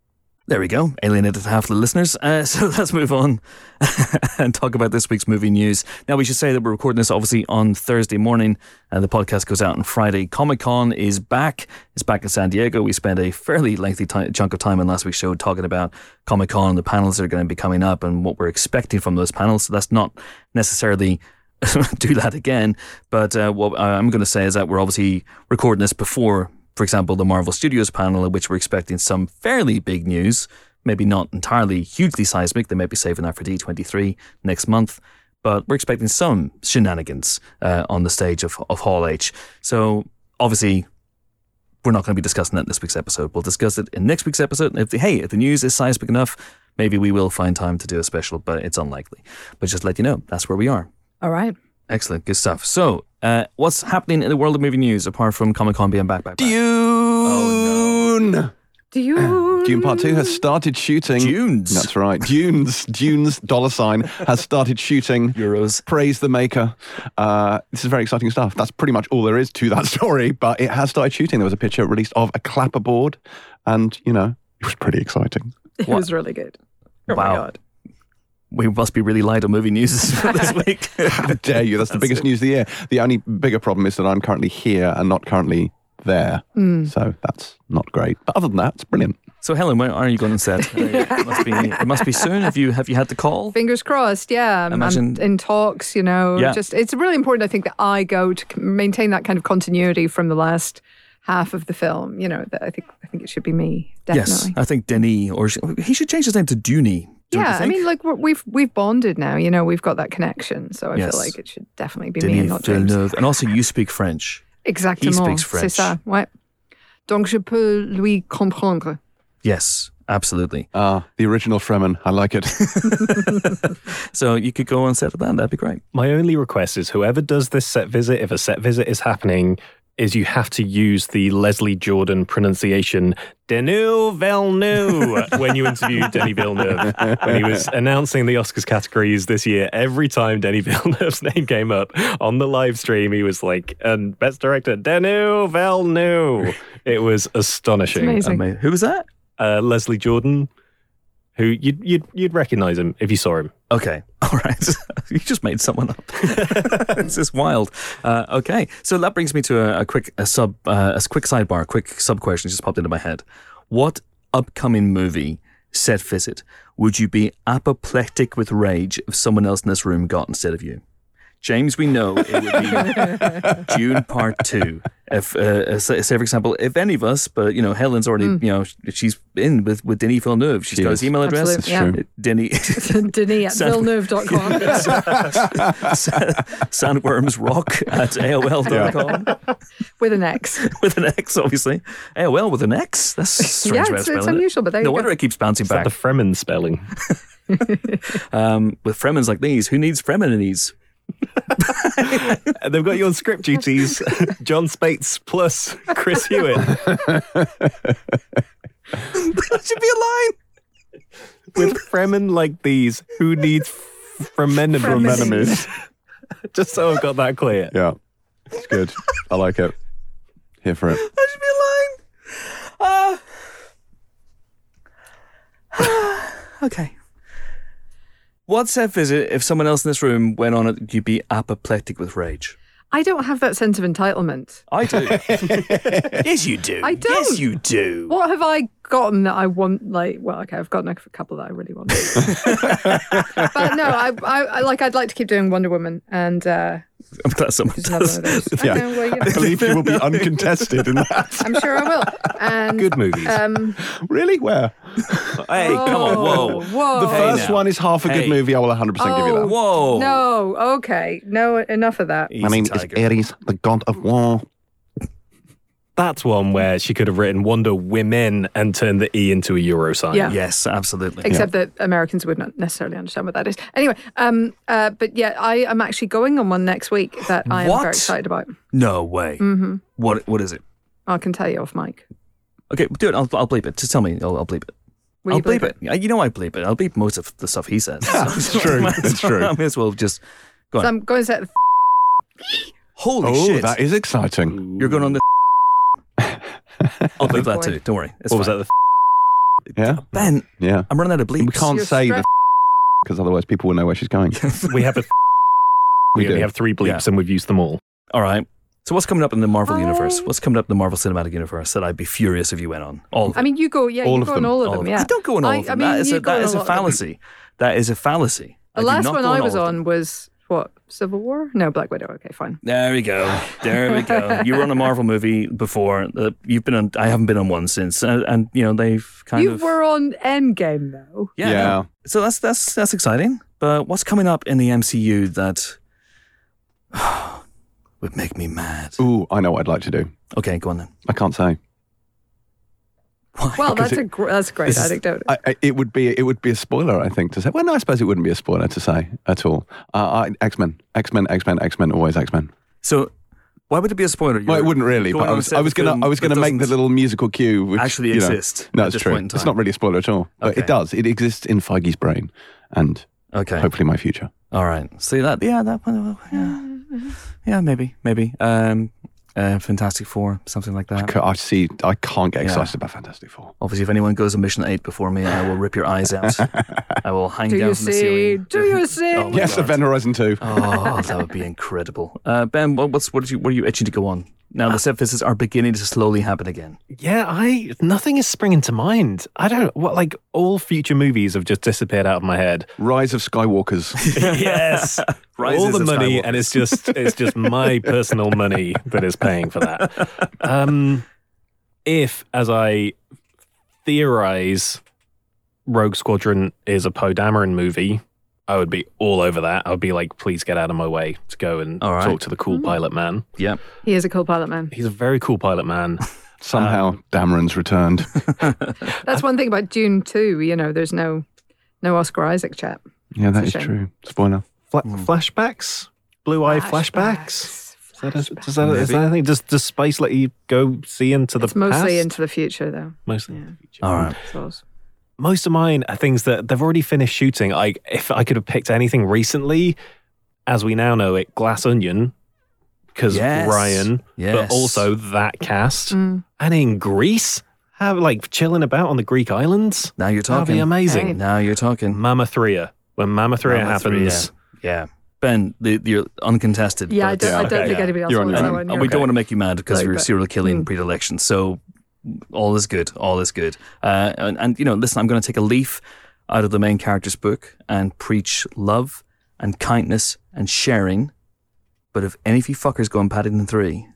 There we go. Alienated half the listeners. Uh, so let's move on and talk about this week's movie news. Now, we should say that we're recording this obviously on Thursday morning, and the podcast goes out on Friday. Comic-Con is back. It's back in San Diego. We spent a fairly lengthy t- chunk of time in last week's show talking about Comic-Con and the panels that are going to be coming up and what we're expecting from those panels. So that's not necessarily do that again. But uh, what I'm going to say is that we're obviously recording this before, for example, the Marvel Studios panel, in which we're expecting some fairly big news, maybe not entirely hugely seismic. They may be saving that for D twenty-three next month, but we're expecting some shenanigans uh, on the stage of, of Hall H. So obviously, we're not going to be discussing that in this week's episode. We'll discuss it in next week's episode. And if the, hey, if the news is seismic enough, maybe we will find time to do a special, but it's unlikely. But just to let you know, that's where we are. All right. Excellent. Good stuff. So, uh, what's happening in the world of movie news apart from Comic-Con being back, back, back? Dune! Oh, no. Dune. Dune Part two has started shooting. Dunes. That's right. Dunes, Dunes, dollar sign, has started shooting. Euros. Praise the maker. Uh, this is very exciting stuff. That's pretty much all there is to that story, but it has started shooting. There was a picture released of a clapperboard, and, you know, it was pretty exciting. It What? was really good. Oh Wow. my God. We must be really light on movie news this week. How dare you? That's the That's biggest it. news of the year. The only bigger problem is that I'm currently here and not currently there. Mm. So that's not great. But other than that, it's brilliant. So, Helen, when are you going on set? Uh, it, must be, it must be soon. Have you have you had the call? Fingers crossed, yeah. I'm, Imagine- I'm in talks, you know. Yeah. Just it's really important, I think, that I go to c- maintain that kind of continuity from the last half of the film. You know, that I think I think it should be me, Yes, definitely. I think Denis, or sh- he should change his name to Dooney. Don't you Yeah, I think? mean, like we're, we've we've bonded now. You know, we've got that connection. So I Yes. feel like it should definitely be me and Denis not James. Villeneuve. And also, you speak French. Exactement. He speaks French. C'est ça. Ouais. Donc je peux lui comprendre. Yes, absolutely. Ah, the original Fremen. I like it. So you could go on set of that. That'd be great. My only request is whoever does this set visit, if a set visit is happening, is you have to use the Leslie Jordan pronunciation, Denis Villeneuve, when you interview Denis Villeneuve. When he was announcing the Oscars categories this year, every time Denis Villeneuve's name came up on the live stream, he was like, and Best Director, Denis Villeneuve. It was astonishing. It's amazing. Ama- Who was that? Uh, Leslie Jordan, who you'd, you'd, you'd recognize him if you saw him. Okay. All right. You just made someone up. This is wild. Uh, okay. So that brings me to a, a quick a sub uh, a quick sidebar, a quick sub question just popped into my head. What upcoming movie set visit would you be apoplectic with rage if someone else in this room got instead of you? James, we know it would be Dune Part Two. If, uh, say, say, for example, if any of us, but you know, Helen's already, you know, she's in with, with Denis Villeneuve. She's She got is. his email address. Absolutely, yeah. True. Denis Denis at San- villeneuve dot com. Sandwormsrock at A O L dot com With an X. with an X, obviously. A O L with an X. That's a strange Yeah, way of it's, spelling it's it. unusual, but there No you wonder go. it keeps bouncing Is that back. the Fremen spelling? Um, with Fremens like these, who needs Fremenies? And they've got you on script duties. John Spates plus Chris Hewitt. That should be a line. With Fremen like these, who needs Fremen Fremen. Just so I've got that clear. Yeah, it's good. I like it. Here for it. That should be a line. Uh, okay. What set visit if someone else in this room went on it, you'd be apoplectic with rage? I don't have that sense of entitlement. I do. Yes, you do. I don't. Yes, you do. What have I gotten that I want? Like, well, okay, I've gotten a couple that I really want. But no, I, I, I like. I'd like to keep doing Wonder Woman, and uh, I'm glad someone just another does. one of those. Yeah. I know, well, you I know, believe you will be uncontested in that. I'm sure I will. And Good movies. um, Really? Where? Hey, come on, whoa. whoa. The Hey, first now. one is half a good Hey. movie. I will one hundred percent give you Oh. that. Whoa. No, okay, no, enough of that. Easy, My name tiger. is Ares, the god of war. That's one where she could have written Wonder Women and turned the E into a euro sign. Yeah. Yes, absolutely. Except that Americans would not necessarily understand what that is. Anyway, um, uh, but yeah, I am actually going on one next week that I am What? very excited about. No way. hmm What? What is it? I can tell you off mic. Okay, do it. I'll, I'll bleep it. Just tell me. I'll, I'll bleep it. Will I'll you believe bleep it. Yeah, You know I bleep it. I'll bleep most of the stuff he says. It's true. Might as It's well- true. I may as well just go So on. I'm going to set the Holy Oh, shit! that is exciting. You're going on the. I'll bleep that Boy. too. Don't worry. It's What was fine. that? Yeah, Ben, yeah. I'm running out of bleeps. We can't You're say the stressed. because otherwise people will know where she's going. We have a we, We only do. have three bleeps Yeah. and we've used them all. All right. So what's coming up in the Marvel Hi. universe? What's coming up in the Marvel Cinematic Universe that I'd be furious if you went on? All of I mean, you go, yeah, All you of go on them. all of All them, of yeah. I don't go on all I- of them. I mean, that is you a, go that on is a a lot of them. fallacy. That is a fallacy. I The do last not one go I all was of on them. was, what, Civil War? No, Black Widow. Okay, fine. There we go. There we go. You were on a Marvel movie before. Uh, you've been on. I haven't been on one since, and, and you know they've kind You of. were on Endgame, though. yeah. Yeah. no. So that's that's that's exciting. But what's coming up in the M C U that would make me mad? Ooh, I know what I'd like to do. Okay, go on then. I can't say. Why? Well, Because that's it- a gr- that's a great this is- anecdote. I, I, it would be it would be a spoiler, I think, to say. Well, no, I suppose it wouldn't be a spoiler to say at all. Uh, I, X-Men, X-Men, X-Men, X-Men, always X-Men. So why would it be a spoiler? Well, it You're wouldn't really, going but I on was set I of was a gonna film I was that gonna make the doesn't little musical cue, which actually you know, exist. No, at it's this true. point in time. It's not really a spoiler at all, but Okay. it does. It exists in Feige's brain, and Okay. hopefully my future. All right. See that? Yeah, that one. Yeah, yeah maybe, maybe. Um, uh, Fantastic Four, something like that. C- I see. I can't get Yeah. excited about Fantastic Four. Obviously, if anyone goes to Mission Eight before me, I will rip your eyes out. I will hang Do down you from the see? ceiling. Do you see? Oh my Yes, God. Event Horizon two. Oh, that would be incredible. Uh, Ben, what, what's what, did you, what are you itching to go on? Now the set visits are beginning to slowly happen again. Yeah, I nothing is springing to mind. I don't what like all future movies have just disappeared out of my head. Rise of Skywalkers. Yes, Rises all the of money, Skywalker. and it's just it's just my personal money that is paying for that. Um, if, as I theorize, Rogue Squadron is a Poe Dameron movie, I would be all over that. I would be like, please get out of my way to go and All right. talk to the cool pilot man. Yep. He is a cool pilot man. He's a very cool pilot man. Somehow Dameron's returned. That's one thing about Dune two. You know, there's no no Oscar Isaac chat. Yeah, that It's is a shame. true. Spoiler. Fla- Flashbacks, blue eye flashbacks. Is that, a, does that, is that anything? Does, does space let you go see into the It's mostly past? into the future, though. mostly. Yeah. into the future. All right. So it's- Most of mine are things that they've already finished shooting. I, if I could have picked anything recently, as we now know it, Glass Onion, because Yes. Ryan, Yes. but also that cast, Mm. and in Greece, have like chilling about on the Greek islands. Now you're That'd talking. be amazing. Hey. Now you're talking. Mama Threa, when Mama Threa Mama happens. Yeah. Ben, the, you're uncontested. Yeah, I but- don't, I don't okay, think yeah. anybody else You're on wants your that own. one. And You're we okay. don't want to make you mad because Like of your that. serial killing Mm. predilection. So all is good. All is good. Uh, and, and, you know, listen, I'm going to take a leaf out of the main character's book and preach love and kindness and sharing. But if any of you fuckers go on Paddington three,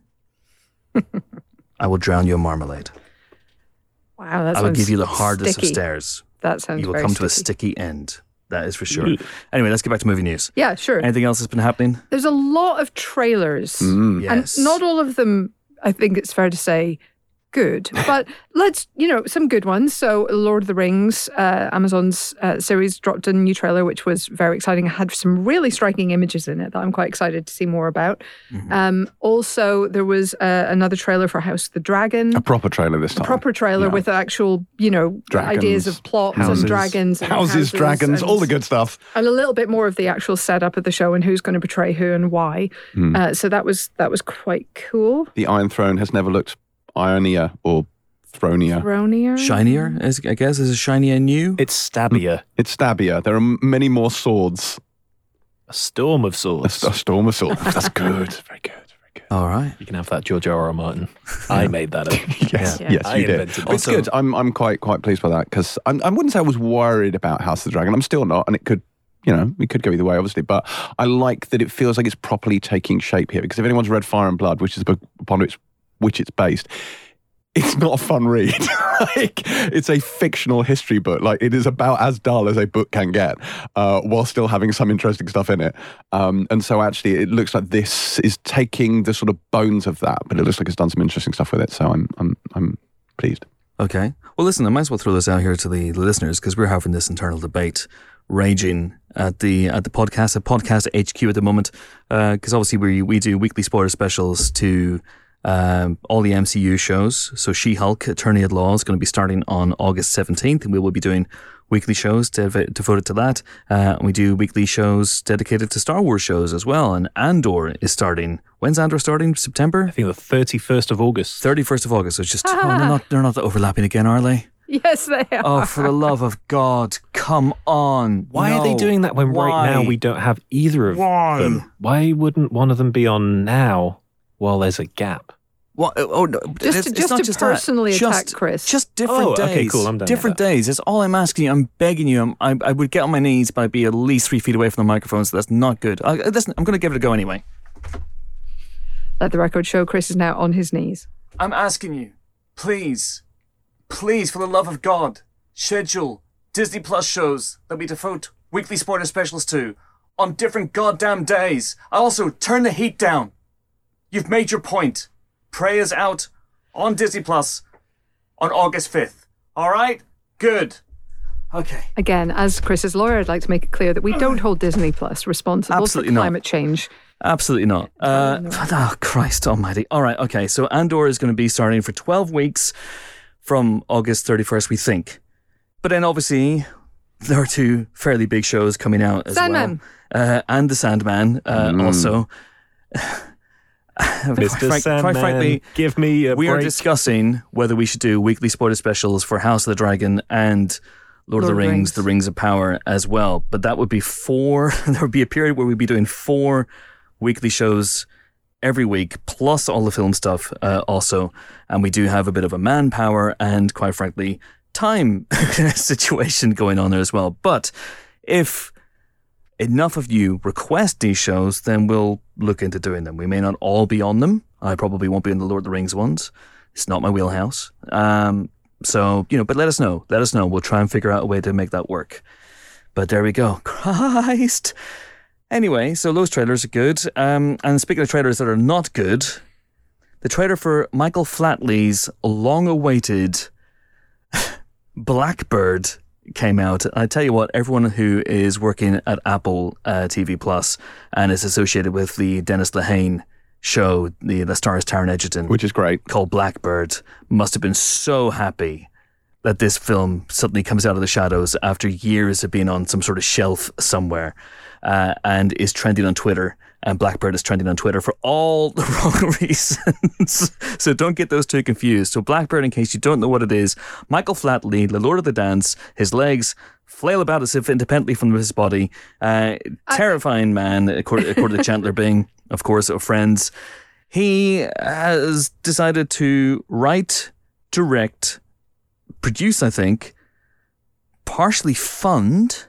I will drown you in marmalade. Wow, that I will sounds give you the hardest sticky. of stairs. That sounds You will very come to a sticky. sticky end. That is for sure. Anyway, let's get back to movie news. Yeah, sure. Anything else that's been happening? There's a lot of trailers, Mm. Yes. and not all of them, I think it's fair to say, good. But let's, you know, some good ones. So, Lord of the Rings, uh, Amazon's uh, series dropped a new trailer, which was very exciting. It had some really striking images in it that I'm quite excited to see more about. Mm-hmm. Um, also, there was uh, another trailer for House of the Dragon. A proper trailer this A time. proper trailer Yeah. with actual, you know, Dragons, ideas of plots houses, and dragons. And houses, dragons, and- all the good stuff. and a little bit more of the actual setup of the show and who's going to betray who and why. Hmm. Uh, so that was that was quite cool. The Iron Throne has never looked ironier or thronier. Thronier. Shinier, is, I guess. Is it shiny and new? It's stabbier. It's stabbier. There are m- many more swords. A storm of A, swords. st- a storm of swords. That's good. Very good. Very good. All right. You can have that, George R. R. Martin. I made that up. Yes, Yeah. yes, I you did. invented But it's Also- good. I'm I'm quite quite pleased by that because I wouldn't say I was worried about House of the Dragon. I'm still not, and it could, you know, it could go either way, obviously. But I like that it feels like it's properly taking shape here because if anyone's read Fire and Blood, which is the book upon which which it's based, it's not a fun read. Like, it's a fictional history book. Like, it is about as dull as a book can get, uh, while still having some interesting stuff in it. Um, and so, actually, it looks like this is taking the sort of bones of that, but it looks like it's done some interesting stuff with it. So, I'm I'm I'm pleased. Okay. Well, listen, I might as well throw this out here to the listeners because we're having this internal debate raging at the at the podcast, at Podcast H Q at the moment, because obviously we we do weekly spoiler specials to um, all the M C U shows. So She-Hulk, Attorney at Law is going to be starting on August seventeenth, and we will be doing weekly shows dev- devoted to that. Uh, and we do weekly shows dedicated to Star Wars shows as well. And Andor is starting. When's Andor starting? September? I think the thirty-first of August. thirty-first of August. So it's just, oh, they're not, they're not overlapping again, are they? Yes, they are. Oh, for the love of God, come on. Why No. are they doing that when Why? right now we don't have either of Why? them? Why wouldn't one of them be on now while there's a gap? What? Oh, no. Just it's, to- it's just not to just personally that. attack just, Chris. Just different Oh, days. okay, cool, I'm done with Different that. days. That's all I'm asking you. I'm begging you. I'm, I, I would get on my knees, but I'd be at least three feet away from the microphone, so that's not good. I, listen, I'm going to give it a go anyway. Let the record show Chris is now on his knees. I'm asking you, please, please, for the love of God, schedule Disney Plus shows that we devote weekly spoiler specials to on different goddamn days. I also turn the heat down. You've made your point. Prey is out on Disney Plus on August fifth. All right? Good. Okay. Again, as Chris's lawyer, I'd like to make it clear that we don't hold Disney Plus responsible Absolutely for not. climate change. Absolutely not. Uh, oh, Christ almighty. All right, okay. So Andor is going to be starting for twelve weeks from August thirty-first, we think. But then obviously there are two fairly big shows coming out as Sandman. well. Uh, and The Sandman uh, Mm. also. Mister Frank- Sandman, quite frankly, give me a we are break. discussing whether we should do weekly spoiler specials for House of the Dragon and Lord, of the Rings, Rings. The Rings of Power as well. But that would be four, there would be a period where we'd be doing four weekly shows every week, plus all the film stuff uh, also. And we do have a bit of a manpower and, quite frankly, time situation going on there as well. But if enough of you request these shows, then we'll look into doing them. We may not all be on them. I probably won't be in the Lord of the Rings ones. It's not my wheelhouse. Um, so, you know, but let us know. Let us know. We'll try and figure out a way to make that work. But there we go. Christ. Anyway, so those trailers are good. Um, and speaking of trailers that are not good, the trailer for Michael Flatley's long-awaited Blackbird came out. I tell you what, everyone who is working at Apple uh, T V Plus and is associated with the Dennis Lehane show, the, the stars Taron Egerton, Which is great. called Blackbird, must have been so happy that this film suddenly comes out of the shadows after years of being on some sort of shelf somewhere uh, and is trending on Twitter. And Blackbird is trending on Twitter for all the wrong reasons. So don't get those two confused. So Blackbird, in case you don't know what it is, Michael Flatley, the Lord of the Dance, his legs flail about as if independently from his body. Uh, terrifying man, according, according to Chandler Bing, of course, of Friends. He has decided to write, direct, produce, I think, partially fund.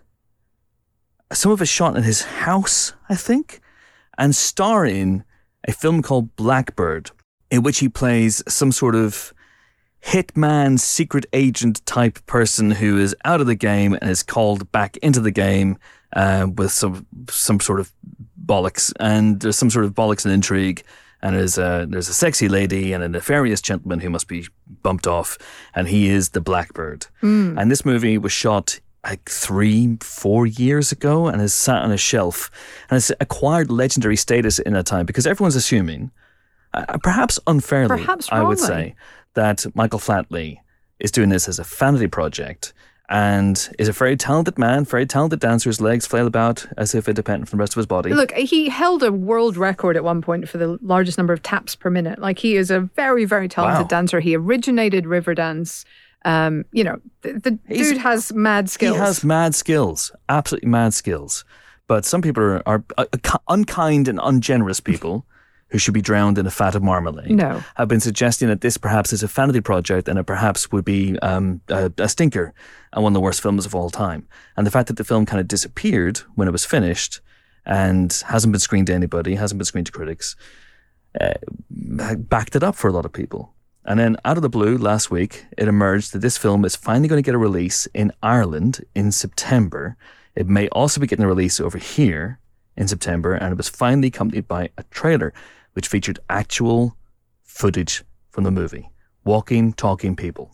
Some of it shot in his house, I think, and star in a film called Blackbird, in which he plays some sort of hitman, secret agent type person who is out of the game and is called back into the game uh, with some some sort of bollocks. And there's some sort of bollocks and intrigue. And there's a, there's a sexy lady and a nefarious gentleman who must be bumped off. And he is the Blackbird. Mm. And this movie was shot like three, four years ago and has sat on a shelf and has acquired legendary status in that time because everyone's assuming, uh, perhaps unfairly, Perhaps I would wrongly. say, that Michael Flatley is doing this as a vanity project and is a very talented man, very talented dancer. His legs flail about as if independent from the rest of his body. Look, he held a world record at one point for the largest number of taps per minute. Like, he is a very, very talented Wow. dancer. He originated Riverdance. Um, you know, the, the He's- dude has mad skills. He has mad skills, absolutely mad skills. But some people are, are uh, unkind and ungenerous people who should be drowned in a fat of marmalade. No. Have been suggesting that this perhaps is a vanity project and it perhaps would be um, a, a stinker and one of the worst films of all time. And the fact that the film kind of disappeared when it was finished and hasn't been screened to anybody, hasn't been screened to critics, uh, backed it up for a lot of people. And then out of the blue, last week, it emerged that this film is finally going to get a release in Ireland in September. It may also be getting a release over here in September, and it was finally accompanied by a trailer which featured actual footage from the movie. Walking, talking people.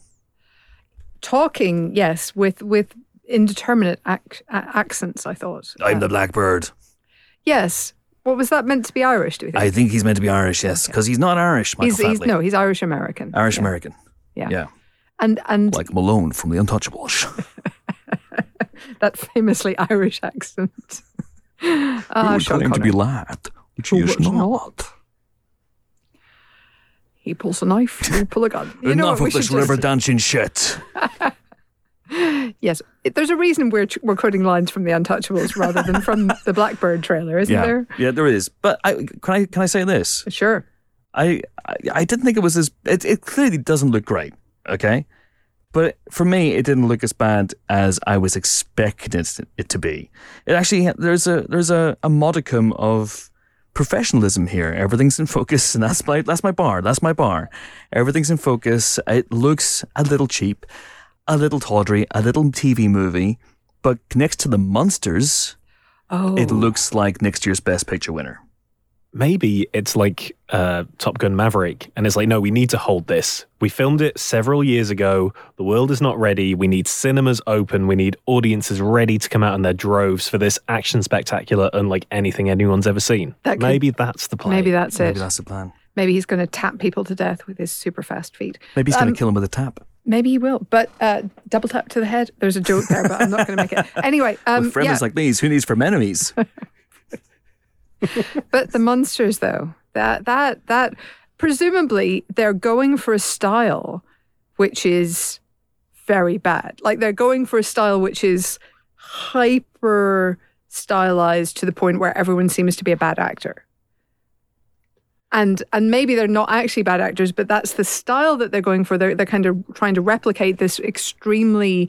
Talking, yes, with with indeterminate ac- a- accents, I thought. I'm Uh, the Blackbird. Yes. What was that meant to be Irish, do you think? I think he's meant to be Irish, yes, because he's not Irish, Michael he's, he's Flatley. No, he's Irish-American. Irish Yeah. American. Yeah. Yeah. And, and Like Malone from The Untouchables. that famously Irish accent. Ah, You Sean claim to Connery. be lad, which he is Which not. He pulls a knife. You pull a gun. You know Enough what, we of this should river just- dancing shit. Yes, it- there's a reason we're we're quoting lines from The Untouchables rather than from the Blackbird trailer, isn't Yeah, there? yeah, there is. But I, can I can I say this? Sure. I, I I didn't think it was as it, it clearly doesn't look great, okay? But for me, it didn't look as bad as I was expecting it, it to be. It actually there's a there's a, a modicum of professionalism here. Everything's in focus, and that's my that's my bar. That's my bar. Everything's in focus. It looks a little cheap, a little tawdry, a little T V movie, but next to the monsters, Oh, it looks like next year's Best Picture winner. Maybe it's like uh, Top Gun Maverick, and it's like, no, we need to hold this. We filmed it several years ago. The world is not ready. We need cinemas open. We need audiences ready to come out in their droves for this action spectacular unlike anything anyone's ever seen. That could- Maybe that's the plan. maybe that's Maybe it. that's the plan. Maybe he's going to tap people to death with his super fast feet. Maybe he's going Um, to kill him with a tap. Maybe he will. But uh, double tap to the head. There's a joke there, but I'm not going to make it. Anyway, um, With friends yeah. like these, who needs for enemies? But the monsters, though, that that that presumably they're going for a style which is very bad. Like they're going for a style which is hyper stylized to the point where everyone seems to be a bad actor. And and maybe they're not actually bad actors, but that's the style that they're going for. They're they're kind of trying to replicate this extremely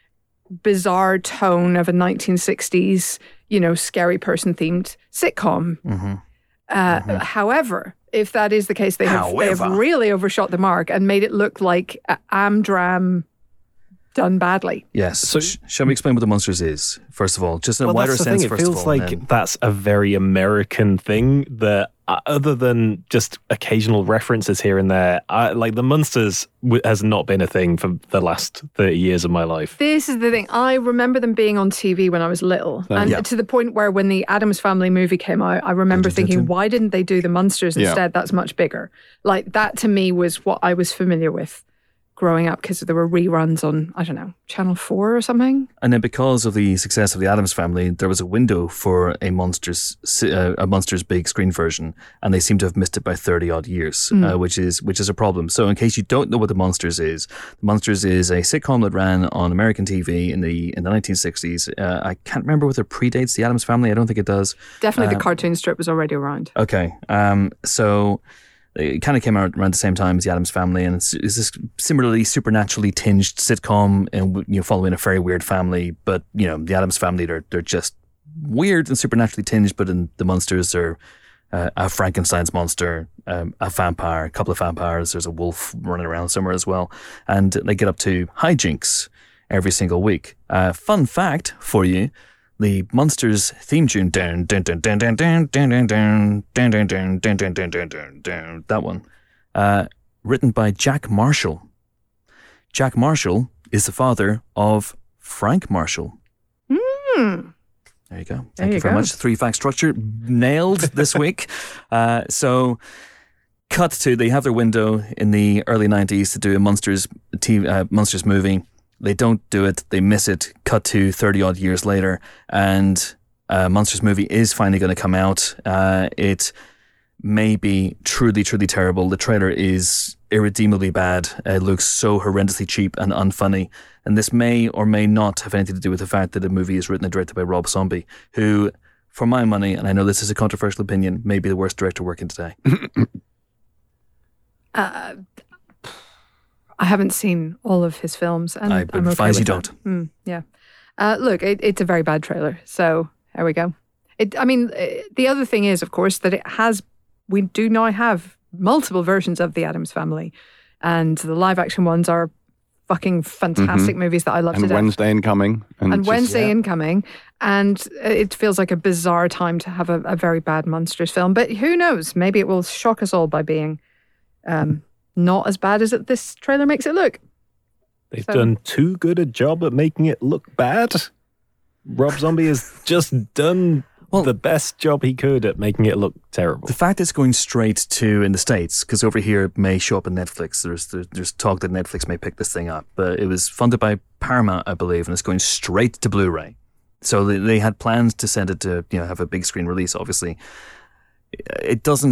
bizarre tone of a nineteen sixties, you know, scary person themed sitcom. Mm-hmm. Uh, Mhm. However, if that is the case, they have, they have However. really overshot the mark and made it look like a Amdram done badly. Yes. So- Sh- shall we explain what the monsters is first of all, just in a Well, wider that's the sense? thing. It First feels of all, and like then- that's a very American thing that, uh, other than just occasional references here and there, I, like the Munsters w- has not been a thing for the last thirty years of my life. This is the thing. I remember them being on T V when I was little. And Yeah. to the point where when the Addams Family movie came out, I remember thinking, why didn't they do the Munsters Yeah. instead? That's much bigger. Like that to me was what I was familiar with growing up because there were reruns on, I don't know, Channel four or something. And then because of the success of the Addams Family, there was a window for a Monsters uh, a Monsters big screen version, and they seem to have missed it by thirty odd years, uh, which is which is a problem. So in case you don't know what the Monsters is, the Monsters is a sitcom that ran on American T V in the in the nineteen sixties. Uh, I can't remember whether it predates the Addams Family. I don't think it does. Definitely Uh, the cartoon strip was already around. Okay. Um, so it kind of came out around the same time as the Addams Family, and it's, it's this similarly supernaturally tinged sitcom, and you know, following a very weird family. But you know, the Addams Family, they're they're just weird and supernaturally tinged. But in the monsters, are uh, a Frankenstein's monster, um, a vampire, a couple of vampires. There's a wolf running around somewhere as well, and they get up to hijinks every single week. Uh, fun fact for you. The Monsters theme tune, down, down, down, down, down, down, down, down, down, down, down, down, down, down, down, down, down, that one, uh, written by Jack Marshall. Jack Marshall is the father of Frank Marshall. Hmm. There you go. Thank There you you very go. much. Three fact structure nailed this week. Uh, so, cut to they have their window in the early nineties to do a Monsters T V, uh, Monsters movie. They don't do it. They miss it. Cut to thirty odd years later, and uh, Monsters movie is finally going to come out. Uh, it may be truly, truly terrible. The trailer is irredeemably bad. It looks so horrendously cheap and unfunny. And this may or may not have anything to do with the fact that the movie is written and directed by Rob Zombie, who, for my money, and I know this is a controversial opinion, may be the worst director working today. Uh, I haven't seen all of his films, and I I'm okay advise you with don't. that. Mm, yeah. Uh, look, it, it's a very bad trailer. So there we go. It. I mean, uh, the other thing is, of course, that it has. We do now have multiple versions of the Addams Family, and the live-action ones are fucking fantastic movies that I love to And death. Wednesday incoming. And, and just- Wednesday yeah. incoming, and it feels like a bizarre time to have a, a very bad Monsters film. But who knows? Maybe it will shock us all by being um, not as bad as it, this trailer makes it look. They've So- done too good a job at making it look bad. Rob Zombie has just done Well- the best job he could at making it look terrible. The fact it's going straight to in the States, because over here it may show up on Netflix. There's there's there's talk that Netflix may pick this thing up, but it was funded by Paramount, I believe, and it's going straight to Blu-ray. So they, they had plans to send it to, you know, have a big screen release. Obviously, it doesn't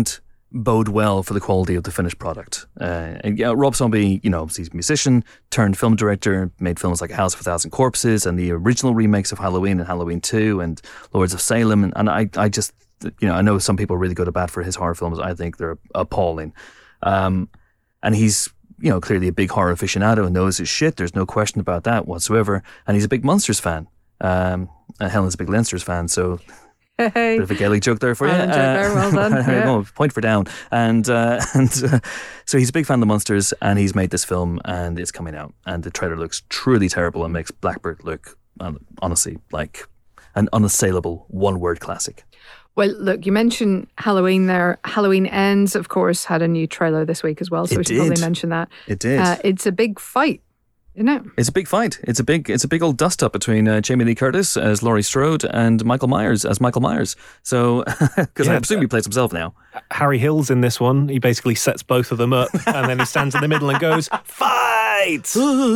bode well for the quality of the finished product. Uh, and yeah, Rob Zombie, you know, he's a musician turned film director, made films like House of a Thousand Corpses and the original remakes of Halloween and Halloween two and Lords of Salem. And, and I, I just, you know, I know some people really go to bat for his horror films. I think they're appalling. Um, and he's, you know, clearly a big horror aficionado and knows his shit. There's no question about that whatsoever. And he's a big Monsters fan. Um, and Helen's a big Leinsters fan, so... Hey. Bit of a Gaelic joke there for you. Gaelic joke there, well done. There you Yeah. go, point for down. And uh, and uh, so he's a big fan of the Munsters, and he's made this film, and it's coming out. And the trailer looks truly terrible and makes Blackbird look, um, honestly, like an unassailable one-word classic. Well, look, you mentioned Halloween there. Halloween Ends, of course, had a new trailer this week as well, so It we should did. probably mention that. It did. Uh, it's a big fight, isn't it? It's a big fight. It's a big it's a big old dust-up between uh, Jamie Lee Curtis as Laurie Strode and Michael Myers as Michael Myers. So, because Yeah, I presume he plays himself now. Harry Hill's in this one. He basically sets both of them up and then he stands in the middle and goes, fight!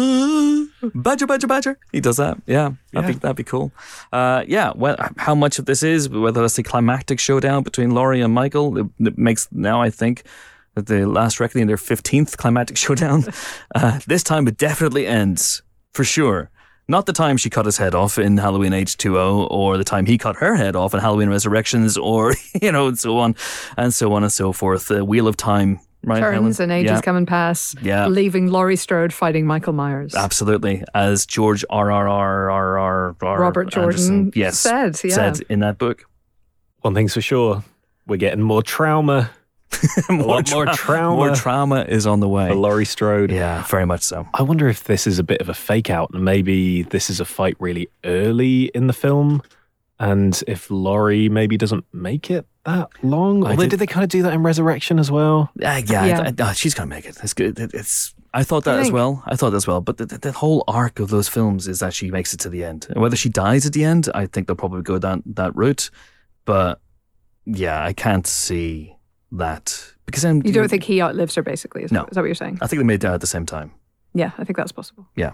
Badger, badger, badger. He does that. Yeah, that'd, Yeah. Be, that'd be cool. Uh, yeah, well, how much of this is, whether it's the climactic showdown between Laurie and Michael, it, it makes now, I think, that the Last Reckoning, their fifteenth climactic showdown. Uh, this time it definitely ends, for sure. Not the time she cut his head off in Halloween H two O, or the time he cut her head off in Halloween Resurrections, or, you know, and so on, and so on and so forth. The Wheel of Time, right, Turns Helen? and ages Yeah. come and pass, Yeah. leaving Laurie Strode fighting Michael Myers. Absolutely, as George R R R R R R Robert Jordan Anderson, yes, said, yeah. said in that book. One thing's for sure, we're getting more trauma. A lot more tra- trauma. More trauma is on the way. For Laurie Strode. Yeah, very much so. I wonder if this is a bit of a fake out and maybe this is a fight really early in the film and if Laurie maybe doesn't make it that long. I Although did- did they kind of do that in Resurrection as well? Uh, yeah, Yeah. I- I- oh, she's gonna make it. It's good. It- It's. I thought I that as think- well. I thought that as well. But the, the, the whole arc of those films is that she makes it to the end. And whether she dies at the end, I think they'll probably go down that route. But yeah, I can't see that because then You don't think he outlives her, basically? Is, No. is that what you're saying? I think they may die at the same time. Yeah, I think that's possible. Yeah.